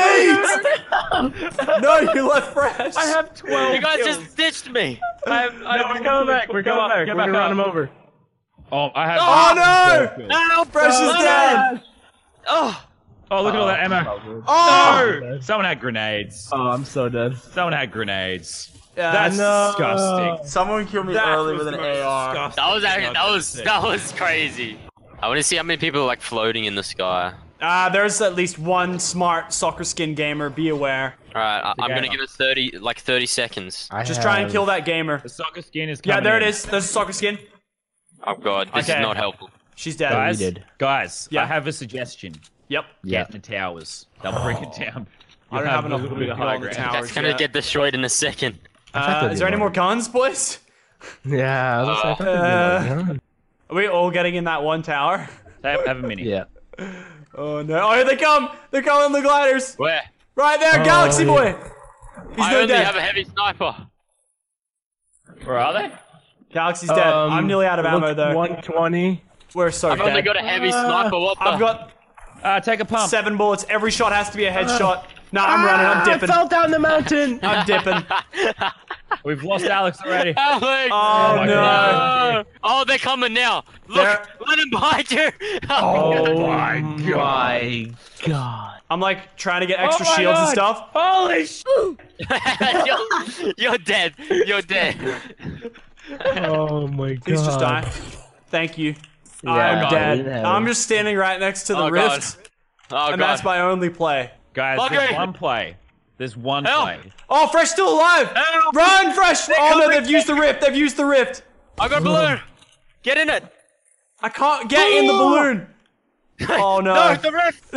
Speaker 1: Yeet! No, you left fresh.
Speaker 2: I have twelve
Speaker 3: You guys
Speaker 2: kills.
Speaker 3: just ditched me.
Speaker 2: I have, I
Speaker 4: No,
Speaker 2: have
Speaker 4: we're coming back. We're coming back.
Speaker 2: Get
Speaker 4: We're
Speaker 2: back
Speaker 4: gonna
Speaker 2: up.
Speaker 4: run him over.
Speaker 2: Oh, I have.
Speaker 1: Oh no!
Speaker 3: Help!
Speaker 1: Fresh is dead.
Speaker 3: Oh,
Speaker 2: Oh, look at all that ammo.
Speaker 1: Oh!
Speaker 2: No! Someone had grenades.
Speaker 4: Oh, I'm so dead.
Speaker 2: Someone had grenades.
Speaker 1: Yeah,
Speaker 2: That's
Speaker 4: no.
Speaker 2: disgusting.
Speaker 1: Someone killed me
Speaker 2: That
Speaker 1: early
Speaker 2: was
Speaker 1: with an
Speaker 2: the most
Speaker 1: A R.
Speaker 2: disgusting
Speaker 3: that was
Speaker 2: thing
Speaker 3: actually,
Speaker 2: I've
Speaker 3: that
Speaker 2: ever
Speaker 3: was
Speaker 2: seen.
Speaker 3: that was crazy. I want to see how many people are like floating in the sky.
Speaker 1: Uh, there's at least one smart soccer skin gamer. Be aware.
Speaker 3: All right, I, I'm gonna
Speaker 2: gamer.
Speaker 3: give it thirty, like thirty seconds.
Speaker 4: I
Speaker 1: Just try and
Speaker 4: have-
Speaker 1: kill that gamer.
Speaker 2: The soccer skin is coming
Speaker 1: Yeah, there
Speaker 2: in.
Speaker 1: it is. There's a soccer skin.
Speaker 3: Oh god, this
Speaker 1: Okay.
Speaker 3: is not helpful.
Speaker 1: She's dead.
Speaker 2: Guys,
Speaker 4: did.
Speaker 2: guys,
Speaker 1: Yeah.
Speaker 2: I have a suggestion.
Speaker 1: Yep.
Speaker 4: Yeah.
Speaker 2: Get in the towers. They'll bring it down.
Speaker 1: I
Speaker 2: You'll
Speaker 1: don't have
Speaker 2: a
Speaker 1: enough
Speaker 2: little bit of
Speaker 1: loot on
Speaker 2: high
Speaker 1: the
Speaker 2: ground.
Speaker 1: tower.
Speaker 3: That's gonna
Speaker 1: yeah.
Speaker 3: get destroyed in a second.
Speaker 1: Uh, is there any more guns, boys?
Speaker 4: Yeah, I was like, I thought
Speaker 1: Uh,
Speaker 4: they'd be like,
Speaker 1: Are we all getting in that one tower?
Speaker 2: Have, have a mini.
Speaker 4: yeah.
Speaker 1: Oh no! Oh, here they come! They're coming, the gliders!
Speaker 3: Where?
Speaker 1: Right there,
Speaker 4: Oh,
Speaker 1: Galaxy
Speaker 4: yeah.
Speaker 1: Boy! He's
Speaker 3: I
Speaker 1: nearly
Speaker 3: only
Speaker 1: dead.
Speaker 3: have a heavy sniper.
Speaker 2: Where are they?
Speaker 1: Galaxy's dead.
Speaker 4: Um,
Speaker 1: I'm nearly out of ammo though.
Speaker 4: one twenty.
Speaker 1: We're so
Speaker 3: I've only
Speaker 1: dead.
Speaker 3: got a heavy sniper. What the?
Speaker 1: I've got
Speaker 2: Uh, take a pump.
Speaker 1: seven bullets. Every shot has to be a headshot. Nah, I'm running. I'm
Speaker 4: I
Speaker 1: dipping.
Speaker 4: fell down the mountain.
Speaker 1: I'm dipping.
Speaker 2: We've lost Alex already.
Speaker 3: Alex!
Speaker 1: Oh,
Speaker 2: my
Speaker 1: no!
Speaker 2: God.
Speaker 3: Oh, they're coming now. Look,
Speaker 1: They're-
Speaker 3: let them behind you.
Speaker 4: Oh
Speaker 2: my
Speaker 4: my god.
Speaker 1: I'm like trying to get extra
Speaker 2: Oh my
Speaker 1: shields and
Speaker 2: God.
Speaker 1: stuff.
Speaker 2: Holy sh!
Speaker 3: you're, you're dead. You're dead.
Speaker 4: Oh my god.
Speaker 1: Please just die. Thank you.
Speaker 4: Yeah,
Speaker 1: I'm
Speaker 4: God,
Speaker 1: dead.
Speaker 4: we didn't have
Speaker 1: I'm
Speaker 4: it.
Speaker 1: just standing right next to the
Speaker 3: Oh, God.
Speaker 1: rift,
Speaker 3: Oh
Speaker 1: and
Speaker 3: god.
Speaker 1: that's my only play.
Speaker 2: Guys,
Speaker 3: Okay.
Speaker 2: there's one play. There's one
Speaker 3: Help.
Speaker 2: play.
Speaker 1: Oh, Fresh still alive!
Speaker 3: Help.
Speaker 1: Run, Fresh! Oh no,
Speaker 3: coming.
Speaker 1: they've used the rift. They've used the rift.
Speaker 3: I got a balloon. Get in it.
Speaker 1: I can't get in the balloon. Oh no!
Speaker 3: No, the rift.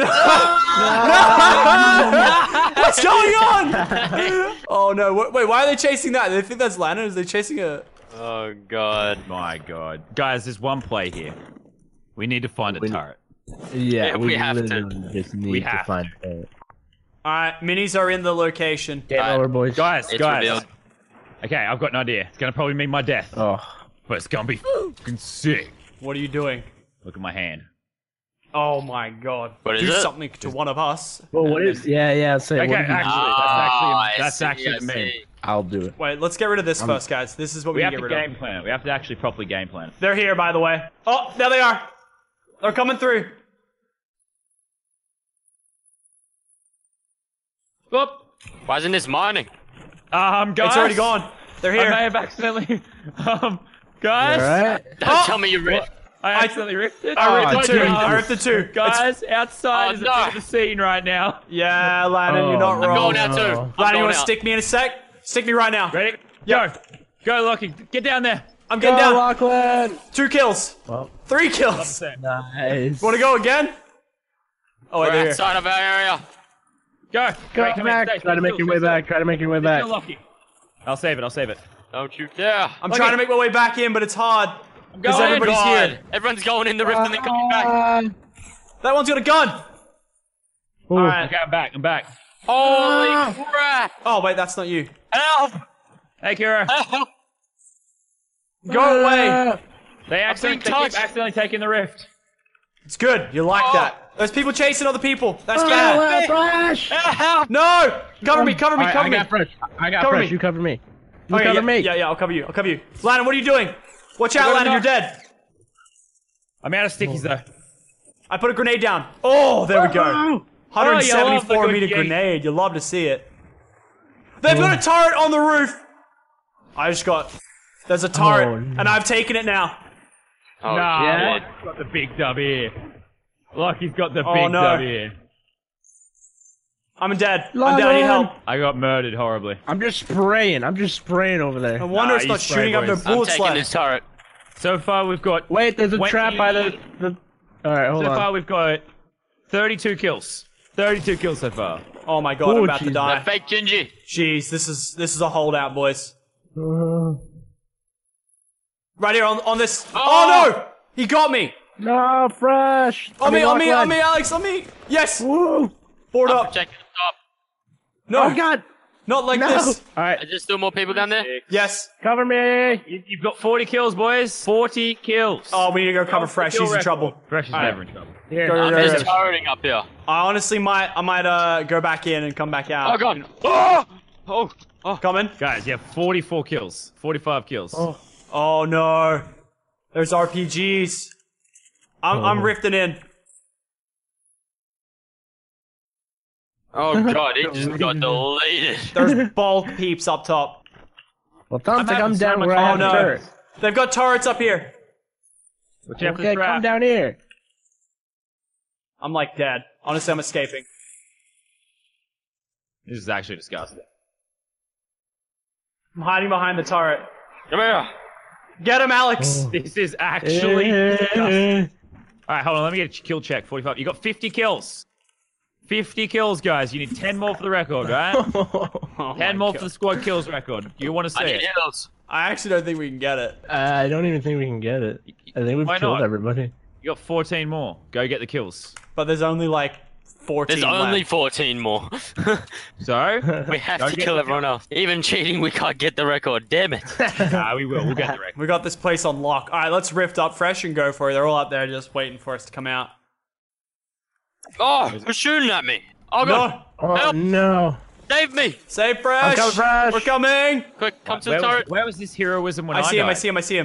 Speaker 1: What's going on? Oh no! Wait, wait, why are they chasing that? Do they think that's Lana? Is they chasing a?
Speaker 3: Oh god.
Speaker 2: My god. Guys, there's one play here. We need to find a
Speaker 4: We-
Speaker 2: turret.
Speaker 4: Yeah,
Speaker 3: Yeah,
Speaker 4: we,
Speaker 3: we have to.
Speaker 4: literally just need
Speaker 2: We
Speaker 4: to
Speaker 2: have
Speaker 4: find it.
Speaker 1: All right, minis are in the location.
Speaker 4: Get
Speaker 3: Alright.
Speaker 4: lower, boys.
Speaker 2: Guys,
Speaker 3: It's
Speaker 2: guys.
Speaker 3: revealed.
Speaker 2: Okay, I've got an idea. It's gonna probably mean my death.
Speaker 4: Oh.
Speaker 2: But it's gonna be fucking sick.
Speaker 1: What are you doing?
Speaker 2: Look at my hand.
Speaker 1: Oh my god!
Speaker 3: What is
Speaker 1: Do
Speaker 3: it?
Speaker 1: something to one of us.
Speaker 4: Well, what is? Yeah, yeah. Say
Speaker 2: Okay,
Speaker 4: what did you-
Speaker 2: actually,
Speaker 3: Ah, I
Speaker 2: that's
Speaker 3: see,
Speaker 2: actually,
Speaker 3: I
Speaker 2: that's actually me.
Speaker 3: see.
Speaker 4: I'll do it.
Speaker 1: Wait, let's get rid of this first, guys. This is what we,
Speaker 2: We
Speaker 1: need
Speaker 2: have
Speaker 1: to
Speaker 2: to
Speaker 1: get rid
Speaker 2: game
Speaker 1: of.
Speaker 2: plan it. We have to actually properly game plan it.
Speaker 1: They're here, by the way. Oh, there they are. They're coming through.
Speaker 2: Whoop.
Speaker 3: Why isn't this mining?
Speaker 2: Um, guys.
Speaker 1: It's already gone. They're
Speaker 2: I may
Speaker 1: here.
Speaker 2: have accidentally. Um, guys.
Speaker 4: Alright.
Speaker 3: Don't
Speaker 1: Oh!
Speaker 3: tell me you rift.
Speaker 2: I accidentally ripped it.
Speaker 1: I ripped
Speaker 4: Oh,
Speaker 1: the two.
Speaker 4: Jesus.
Speaker 1: I ripped the two. It's-
Speaker 2: Guys, outside
Speaker 3: Oh,
Speaker 2: is
Speaker 3: no.
Speaker 2: a bit of the scene right now.
Speaker 1: Yeah, Landon, you're not
Speaker 4: Oh,
Speaker 3: I'm
Speaker 1: wrong.
Speaker 3: going out too. I'm
Speaker 1: Landon, you
Speaker 3: going
Speaker 1: want to
Speaker 3: out.
Speaker 1: stick me in a sec? Stick me right now.
Speaker 2: Ready?
Speaker 1: Yeah.
Speaker 2: Go. Go, Lockie. Get down there.
Speaker 1: I'm getting
Speaker 4: Go,
Speaker 1: down.
Speaker 4: Lachlan.
Speaker 1: Two kills.
Speaker 4: Well,
Speaker 1: Three kills.
Speaker 4: nice.
Speaker 1: Want to go again? Oh, wait,
Speaker 3: We're
Speaker 1: they're here.
Speaker 3: outside of our area.
Speaker 2: Go.
Speaker 4: Go
Speaker 2: Wait, come
Speaker 4: back.
Speaker 2: in. Stay,
Speaker 4: Try to
Speaker 2: stay
Speaker 4: make
Speaker 2: still,
Speaker 4: your way
Speaker 2: stay
Speaker 4: back. Try to make your way
Speaker 2: still.
Speaker 4: back.
Speaker 2: Still, Lockie. I'll save it. I'll save it.
Speaker 3: Don't you dare.
Speaker 1: I'm
Speaker 2: Okay.
Speaker 1: trying to make my way back in, but it's hard. Because
Speaker 2: going.
Speaker 1: everybody's
Speaker 3: God.
Speaker 1: here.
Speaker 3: Everyone's going in the rift and then coming back.
Speaker 4: Ah.
Speaker 1: That one's got a gun.
Speaker 4: Ooh.
Speaker 1: All right.
Speaker 2: Okay, I'm back. I'm back.
Speaker 3: Holy crap.
Speaker 1: Oh, wait, that's not you.
Speaker 3: Help.
Speaker 2: Hey, Kira.
Speaker 3: Help.
Speaker 1: Go away.
Speaker 4: Ah.
Speaker 2: They accidentally, they
Speaker 3: touched.
Speaker 2: keep accidentally taking the rift.
Speaker 1: It's good. You like
Speaker 3: Oh.
Speaker 1: that. There's people chasing other people. That's
Speaker 4: Ah,
Speaker 1: bad.
Speaker 4: Flash.
Speaker 3: Help.
Speaker 1: No! Cover me, cover me,
Speaker 4: Alright,
Speaker 1: cover
Speaker 4: I
Speaker 1: me.
Speaker 4: got fresh. I got
Speaker 1: Cover
Speaker 4: fresh.
Speaker 1: me.
Speaker 4: You cover me. You
Speaker 1: Okay,
Speaker 4: cover
Speaker 1: yeah,
Speaker 4: me.
Speaker 1: Yeah, yeah, I'll cover you. I'll cover you. Landon, what are you doing? Watch out,
Speaker 2: gotta
Speaker 1: Landon, you're
Speaker 2: knock.
Speaker 1: dead.
Speaker 2: I'm out of stickies, though.
Speaker 1: I put a grenade down. Oh, there we go.
Speaker 2: Oh, you love the
Speaker 1: one hundred seventy-four
Speaker 2: good
Speaker 1: meter
Speaker 2: yank.
Speaker 1: grenade. You love to see it. They've got a turret on the roof. I just got. There's a turret,
Speaker 4: Oh, no.
Speaker 1: and I've taken it now.
Speaker 3: Oh,
Speaker 2: Nah,
Speaker 4: yeah?
Speaker 2: Lockie's got the big dub here. Lockie's got the
Speaker 1: Oh,
Speaker 2: big
Speaker 1: no.
Speaker 2: dub here.
Speaker 1: I'm dead. I'm dead. I need
Speaker 4: Landon.
Speaker 1: help.
Speaker 2: I got murdered horribly.
Speaker 4: I'm just spraying. I'm just spraying over there.
Speaker 1: No wonder
Speaker 2: Nah,
Speaker 1: it's
Speaker 2: you
Speaker 1: not
Speaker 2: spray,
Speaker 1: shooting up no
Speaker 2: boys.
Speaker 3: I'm
Speaker 1: bullets
Speaker 3: taking
Speaker 1: left.
Speaker 3: this turret.
Speaker 2: So far, we've got.
Speaker 4: Wait, there's a
Speaker 2: twenty
Speaker 4: trap by the. the... All right, hold
Speaker 2: So
Speaker 4: on.
Speaker 2: far, we've got thirty-two kills. thirty-two kills so far.
Speaker 1: Oh my god,
Speaker 4: Oh,
Speaker 1: I'm about to
Speaker 4: jeez.
Speaker 1: die.
Speaker 3: Fake Gingy.
Speaker 1: Jeez, this is this is a holdout, boys.
Speaker 4: Uh,
Speaker 1: Right here on on this. Oh,
Speaker 3: Oh!
Speaker 1: no! He got me.
Speaker 4: no, fresh.
Speaker 1: On
Speaker 4: I
Speaker 1: me,
Speaker 4: mean,
Speaker 1: on me,
Speaker 4: Lachlan.
Speaker 1: on me, Alex, on me. Yes.
Speaker 4: Woo!
Speaker 1: Board
Speaker 3: I'm
Speaker 1: up.
Speaker 3: protecting the top.
Speaker 1: No,
Speaker 4: Oh God!
Speaker 1: not like
Speaker 4: No!
Speaker 1: this.
Speaker 4: All right,
Speaker 3: Are there still more people down there?
Speaker 1: Yes.
Speaker 4: cover me.
Speaker 2: You- You've got forty kills, boys. forty kills.
Speaker 1: Oh, we need to go cover Fresh.
Speaker 2: Kill
Speaker 1: He's in
Speaker 2: record.
Speaker 1: trouble.
Speaker 2: Fresh is
Speaker 4: All right.
Speaker 2: never in trouble.
Speaker 4: Here.
Speaker 1: Go, go,
Speaker 3: I'm
Speaker 1: go,
Speaker 3: just
Speaker 1: go.
Speaker 3: turreting up here.
Speaker 1: I honestly might, I might uh go back in and come back out.
Speaker 3: Oh god. Oh! Oh! Oh!
Speaker 1: Coming.
Speaker 2: Guys, you have forty-four kills. forty-five kills.
Speaker 4: Oh.
Speaker 1: Oh no. There's R P Gs. I'm I'm
Speaker 4: Oh.
Speaker 1: rifting in.
Speaker 3: Oh god, it just got deleted.
Speaker 1: There's bulk peeps up top.
Speaker 4: Well, sounds
Speaker 2: I'm
Speaker 4: like
Speaker 2: having
Speaker 4: I'm
Speaker 2: so
Speaker 4: down
Speaker 2: much
Speaker 4: where I
Speaker 1: fun.
Speaker 4: have
Speaker 1: Oh,
Speaker 4: the
Speaker 1: no.
Speaker 4: turret.
Speaker 1: They've got turrets up here.
Speaker 2: Watch out for
Speaker 4: Okay,
Speaker 2: the trap.
Speaker 4: come down here.
Speaker 1: I'm like dead. Honestly, I'm escaping.
Speaker 2: This is actually disgusting.
Speaker 1: I'm hiding behind the turret.
Speaker 3: Come here.
Speaker 1: Get him, Alex.
Speaker 2: This is actually disgusting. Alright, hold on, let me get a kill check. forty-five. You got fifty kills. fifty kills, guys. You need ten more for the record, right?
Speaker 1: Oh
Speaker 2: ten
Speaker 1: my
Speaker 2: more
Speaker 1: God.
Speaker 2: for the squad kills record. You want to
Speaker 3: I
Speaker 2: see
Speaker 3: need
Speaker 2: it?
Speaker 3: heals.
Speaker 1: I actually don't think we can get it.
Speaker 4: I don't even think we can get it. I think we've
Speaker 2: Why
Speaker 4: killed
Speaker 2: not?
Speaker 4: everybody.
Speaker 2: You got fourteen more. Go get the kills.
Speaker 1: But there's only like fourteen
Speaker 3: There's only
Speaker 1: left.
Speaker 3: fourteen more.
Speaker 2: So,
Speaker 3: We have
Speaker 2: Go
Speaker 3: to
Speaker 2: get
Speaker 3: kill
Speaker 2: the
Speaker 3: everyone else. Even cheating, we can't get the record. Damn it.
Speaker 2: nah, we will. We'll get the record.
Speaker 1: We got this place on lock. All right, let's rift up Fresh and go for it. They're all up there just waiting for us to come out.
Speaker 3: Oh, who's shooting at me? Oh god.
Speaker 1: No,
Speaker 4: Oh
Speaker 3: Help.
Speaker 4: no!
Speaker 3: Save me.
Speaker 1: save Fresh.
Speaker 4: coming, Fresh.
Speaker 1: We're coming.
Speaker 3: Quick, come to
Speaker 2: Where
Speaker 3: the
Speaker 2: was,
Speaker 3: turret.
Speaker 2: where was this heroism when I,
Speaker 1: I see him. I
Speaker 2: died?
Speaker 1: see him. I see him.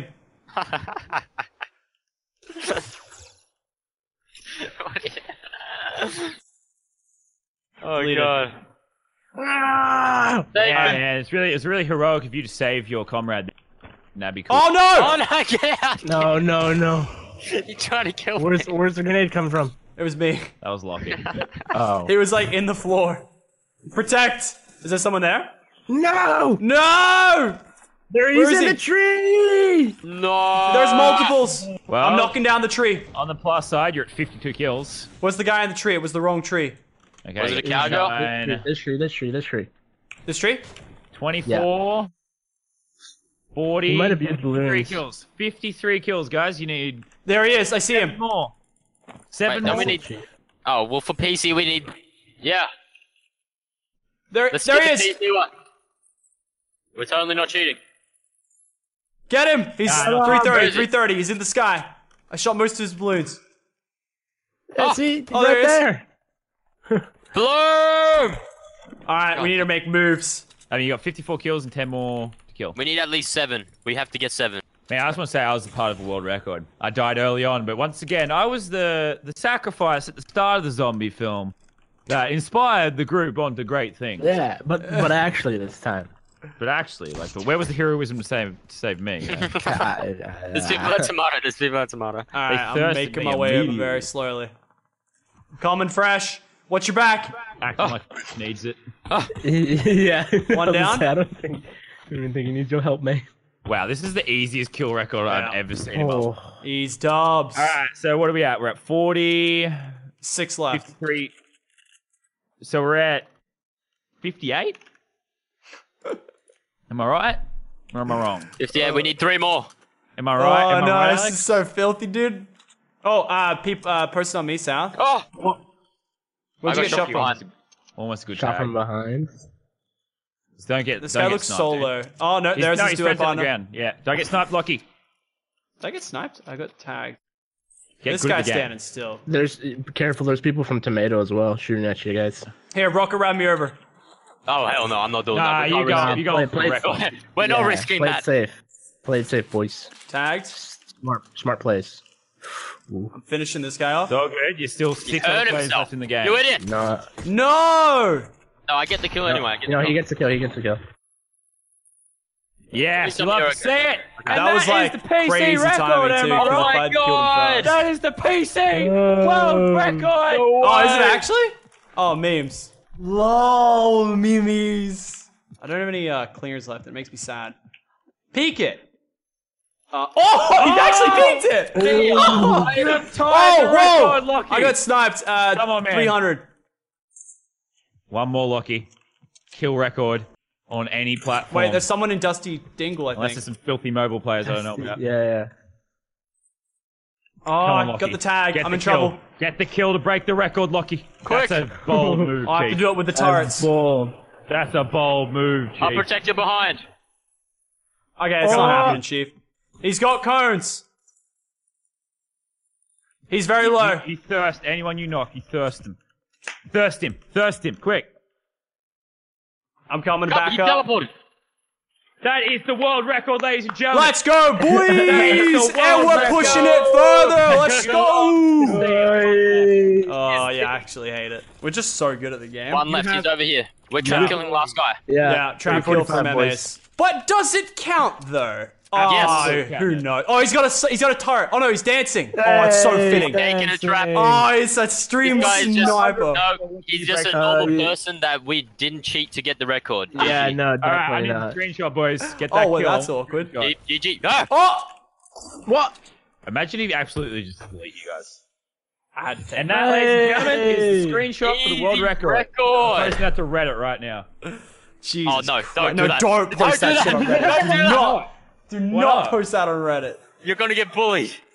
Speaker 3: Oh
Speaker 1: Lead it.
Speaker 3: god.
Speaker 4: Ah!
Speaker 3: Save
Speaker 2: Yeah,
Speaker 3: me.
Speaker 2: man, it's really it's really heroic of you to save your comrade. That'd be cool.
Speaker 1: Oh no!
Speaker 3: Oh no, get out.
Speaker 4: No, no, no!
Speaker 3: You're trying to kill me.
Speaker 4: Where's Where's the grenade come from?
Speaker 1: It was me.
Speaker 2: That was lucky.
Speaker 4: Oh
Speaker 1: He was like in the floor. Protect. Is there someone there?
Speaker 4: no!
Speaker 1: No!
Speaker 4: There
Speaker 1: Where
Speaker 4: he's
Speaker 1: is
Speaker 4: in
Speaker 1: he?
Speaker 4: the tree!
Speaker 3: No.
Speaker 1: There's multiples.
Speaker 2: Well,
Speaker 1: I'm knocking down the tree.
Speaker 2: on the plus side, you're at fifty-two kills.
Speaker 1: What's the guy in the tree? It was the wrong tree.
Speaker 2: Okay.
Speaker 3: Was it a
Speaker 2: you got
Speaker 3: cowgirl?
Speaker 2: nine,
Speaker 4: This tree, this tree, this tree.
Speaker 1: This tree?
Speaker 2: twenty-four, forty,
Speaker 4: He might have used
Speaker 2: fifty-three
Speaker 4: balloons.
Speaker 2: kills. fifty-three kills, guys. You need
Speaker 1: There he is. I see him.
Speaker 2: more. Seven
Speaker 3: Wait, then
Speaker 2: more.
Speaker 3: we need- Oh, well for P C we need... Yeah.
Speaker 1: There,
Speaker 3: Let's
Speaker 1: there he
Speaker 3: get the
Speaker 1: is.
Speaker 3: P C one. We're totally not cheating.
Speaker 1: Get him. He's
Speaker 2: Ah, no.
Speaker 1: three
Speaker 3: Where
Speaker 1: thirty.
Speaker 3: is he?
Speaker 1: three thirty. He's in the sky. I shot most of his balloons.
Speaker 4: Yeah,
Speaker 3: Oh.
Speaker 4: see, he's
Speaker 1: Oh, there
Speaker 4: right
Speaker 1: he is.
Speaker 4: there.
Speaker 3: Bloom!
Speaker 1: All right, we need to make moves.
Speaker 2: I mean, you got fifty-four kills and ten more to kill.
Speaker 3: We need at least seven. We have to get seven.
Speaker 2: Man, I just want to say I was a part of the world record. I died early on, but once again, I was the the sacrifice at the start of the zombie film that inspired the group onto great things.
Speaker 4: Yeah, but but actually this time.
Speaker 2: But actually, like, but where was the heroism to save to save me? You know?
Speaker 3: There's people at tomato. There's people at tomato.
Speaker 1: All right, I'm
Speaker 2: thirsted
Speaker 1: making
Speaker 2: me
Speaker 1: my way over
Speaker 2: immediately.
Speaker 1: very slowly. Coming fresh. Watch your back.
Speaker 2: Acting like needs it.
Speaker 4: yeah.
Speaker 1: One down?
Speaker 4: I don't think. I don't even think he needs your help, mate.
Speaker 2: Wow, this is the easiest kill record I've
Speaker 1: Yeah.
Speaker 2: ever seen. in my life.
Speaker 4: Oh.
Speaker 1: He's dubs.
Speaker 2: All right, so what are we at? We're at forty,
Speaker 1: Six left.
Speaker 2: fifty-three. So we're at fifty-eight. Am I right? Or am I wrong?
Speaker 3: fifty-eight. We need three more.
Speaker 2: Am I right?
Speaker 1: Oh
Speaker 2: am I
Speaker 1: no,
Speaker 2: right,
Speaker 1: this
Speaker 2: Alex?
Speaker 1: is so filthy, dude. Oh, uh, peep, uh, person on me, South.
Speaker 3: Oh!
Speaker 1: Where'd
Speaker 3: I
Speaker 1: you
Speaker 3: got
Speaker 1: get shot
Speaker 3: shot
Speaker 1: from?
Speaker 3: behind.
Speaker 2: Almost a good
Speaker 4: Shot
Speaker 2: tag.
Speaker 4: from behind.
Speaker 2: Just don't get.
Speaker 1: This
Speaker 2: don't
Speaker 1: guy
Speaker 2: get
Speaker 1: looks
Speaker 2: sniped,
Speaker 1: solo.
Speaker 2: dude.
Speaker 1: Oh no,
Speaker 2: He's,
Speaker 1: there's
Speaker 2: no,
Speaker 1: this
Speaker 2: he's
Speaker 1: dude
Speaker 2: friends on
Speaker 1: on
Speaker 2: the ground. Yeah, don't get sniped, Lucky.
Speaker 1: Did I get sniped? I got tagged.
Speaker 2: Get
Speaker 1: This
Speaker 2: good at
Speaker 1: guy's
Speaker 2: the game.
Speaker 1: standing still.
Speaker 4: There's careful. There's people from Tomato as well shooting at you guys.
Speaker 1: Here, rocket run me over.
Speaker 3: Oh, hell no. I'm not doing
Speaker 2: Nah,
Speaker 3: that.
Speaker 2: you
Speaker 3: We're
Speaker 2: go.
Speaker 3: not
Speaker 2: You
Speaker 4: Play-
Speaker 2: go. for
Speaker 4: play-
Speaker 2: the record.
Speaker 3: We're not
Speaker 4: Yeah,
Speaker 3: risking
Speaker 4: play
Speaker 3: that.
Speaker 4: it safe. Play it safe, boys.
Speaker 1: Tagged.
Speaker 4: Smart, smart plays.
Speaker 1: I'm finishing this guy off.
Speaker 2: It's all good. You're still six
Speaker 3: Earn
Speaker 2: other players
Speaker 3: himself.
Speaker 2: left in the game.
Speaker 3: You idiot.
Speaker 4: No,
Speaker 1: No!
Speaker 3: No, I get the kill anyway. I get
Speaker 4: no,
Speaker 3: the
Speaker 4: he
Speaker 3: kill.
Speaker 4: gets the kill. He gets the kill.
Speaker 2: Yes,
Speaker 3: Please
Speaker 2: you
Speaker 3: tell me
Speaker 2: love
Speaker 3: you're
Speaker 2: to see it. And
Speaker 1: That was like
Speaker 2: is the P C
Speaker 1: crazy
Speaker 2: record,
Speaker 1: timing too.
Speaker 2: am I
Speaker 1: 'cause if
Speaker 2: right?
Speaker 1: I'd killed him
Speaker 3: God!
Speaker 1: first.
Speaker 2: That is the P C
Speaker 4: Oh.
Speaker 2: world record.
Speaker 1: Oh, is it actually? Oh, memes. Lol, memes. I don't have any uh, clears left. It makes me sad. Peek it. Uh, oh, he actually beat it! Oh,
Speaker 2: You have tied the
Speaker 1: whoa!
Speaker 2: record, Lockie.
Speaker 1: I got sniped. Uh,
Speaker 2: Come on, man.
Speaker 1: three hundred.
Speaker 2: One more, Lockie. Kill record on any platform.
Speaker 1: Wait, there's someone in Dusty Dingle, I
Speaker 2: Unless
Speaker 1: think.
Speaker 2: there's some filthy mobile players I don't know about.
Speaker 4: Yeah, yeah.
Speaker 1: Oh,
Speaker 2: Come on,
Speaker 1: I
Speaker 2: Lockie.
Speaker 1: got the tag.
Speaker 2: Get
Speaker 1: I'm
Speaker 2: the
Speaker 1: in
Speaker 2: kill.
Speaker 1: trouble.
Speaker 2: Get the kill to break the record, Lockie.
Speaker 3: Quick.
Speaker 2: That's a bold move,
Speaker 1: Oh, I have to
Speaker 2: Chief.
Speaker 1: do it with the turrets. Okay,
Speaker 4: Ball.
Speaker 2: That's a bold move, Chief.
Speaker 3: I'll protect you behind.
Speaker 1: it's
Speaker 4: Oh.
Speaker 1: not happening, Chief. He's got cones. He's very low.
Speaker 2: You, you thirst anyone you knock. You thirst him. Thirst him. Thirst him. Quick.
Speaker 1: I'm coming
Speaker 3: Come,
Speaker 1: back
Speaker 3: you
Speaker 1: up.
Speaker 3: teleported.
Speaker 2: That is the world record, ladies and gentlemen.
Speaker 1: Let's go, boys!
Speaker 2: is the
Speaker 1: And
Speaker 2: world
Speaker 1: we're
Speaker 2: record.
Speaker 1: pushing it further. Let's
Speaker 2: Let's
Speaker 1: go!
Speaker 4: Hey.
Speaker 1: Oh, yeah, I actually hate it. We're just so good at the game.
Speaker 3: One left.
Speaker 2: have-
Speaker 3: He's over here. We're trap
Speaker 1: Yeah.
Speaker 3: killing last guy.
Speaker 4: Yeah,
Speaker 1: Yeah, trap kill from
Speaker 4: forty-five,
Speaker 1: M
Speaker 4: boys.
Speaker 1: S. But does it count though? Oh,
Speaker 3: Yes.
Speaker 1: who knows? Oh, he's got a he's got a turret. Oh no, he's dancing. Oh, it's so
Speaker 4: Hey,
Speaker 1: fitting.
Speaker 3: Making a trap.
Speaker 1: Oh, it's a stream
Speaker 3: This guy is just
Speaker 1: sniper.
Speaker 3: no. He's just a
Speaker 4: Uh,
Speaker 3: normal
Speaker 4: yeah.
Speaker 3: person that we didn't cheat to get the record.
Speaker 4: Yeah, no,
Speaker 2: All right, I
Speaker 4: definitely
Speaker 2: need
Speaker 4: not.
Speaker 2: a screenshot, boys. Get that
Speaker 1: Oh, well,
Speaker 2: kill.
Speaker 1: that's awkward.
Speaker 2: Go.
Speaker 3: G- G G. Ah!
Speaker 1: Oh,
Speaker 4: What?
Speaker 2: Imagine if he absolutely just delete you guys.
Speaker 1: I had to take
Speaker 2: And that, ladies and gentlemen, is the
Speaker 4: Hey.
Speaker 2: screenshot for the world
Speaker 3: Easy
Speaker 2: record.
Speaker 3: record.
Speaker 2: Posting that to Reddit right now.
Speaker 1: Jesus
Speaker 3: Oh, no,
Speaker 1: Christ.
Speaker 3: don't
Speaker 1: no,
Speaker 3: do that.
Speaker 1: don't post
Speaker 3: Don't
Speaker 1: that
Speaker 3: do
Speaker 1: shit on
Speaker 3: that.
Speaker 1: Reddit.
Speaker 3: Don't do
Speaker 1: Do
Speaker 3: that.
Speaker 1: not, do
Speaker 2: Why
Speaker 1: not
Speaker 2: not?
Speaker 1: post that on Reddit.
Speaker 3: You're gonna get bullied.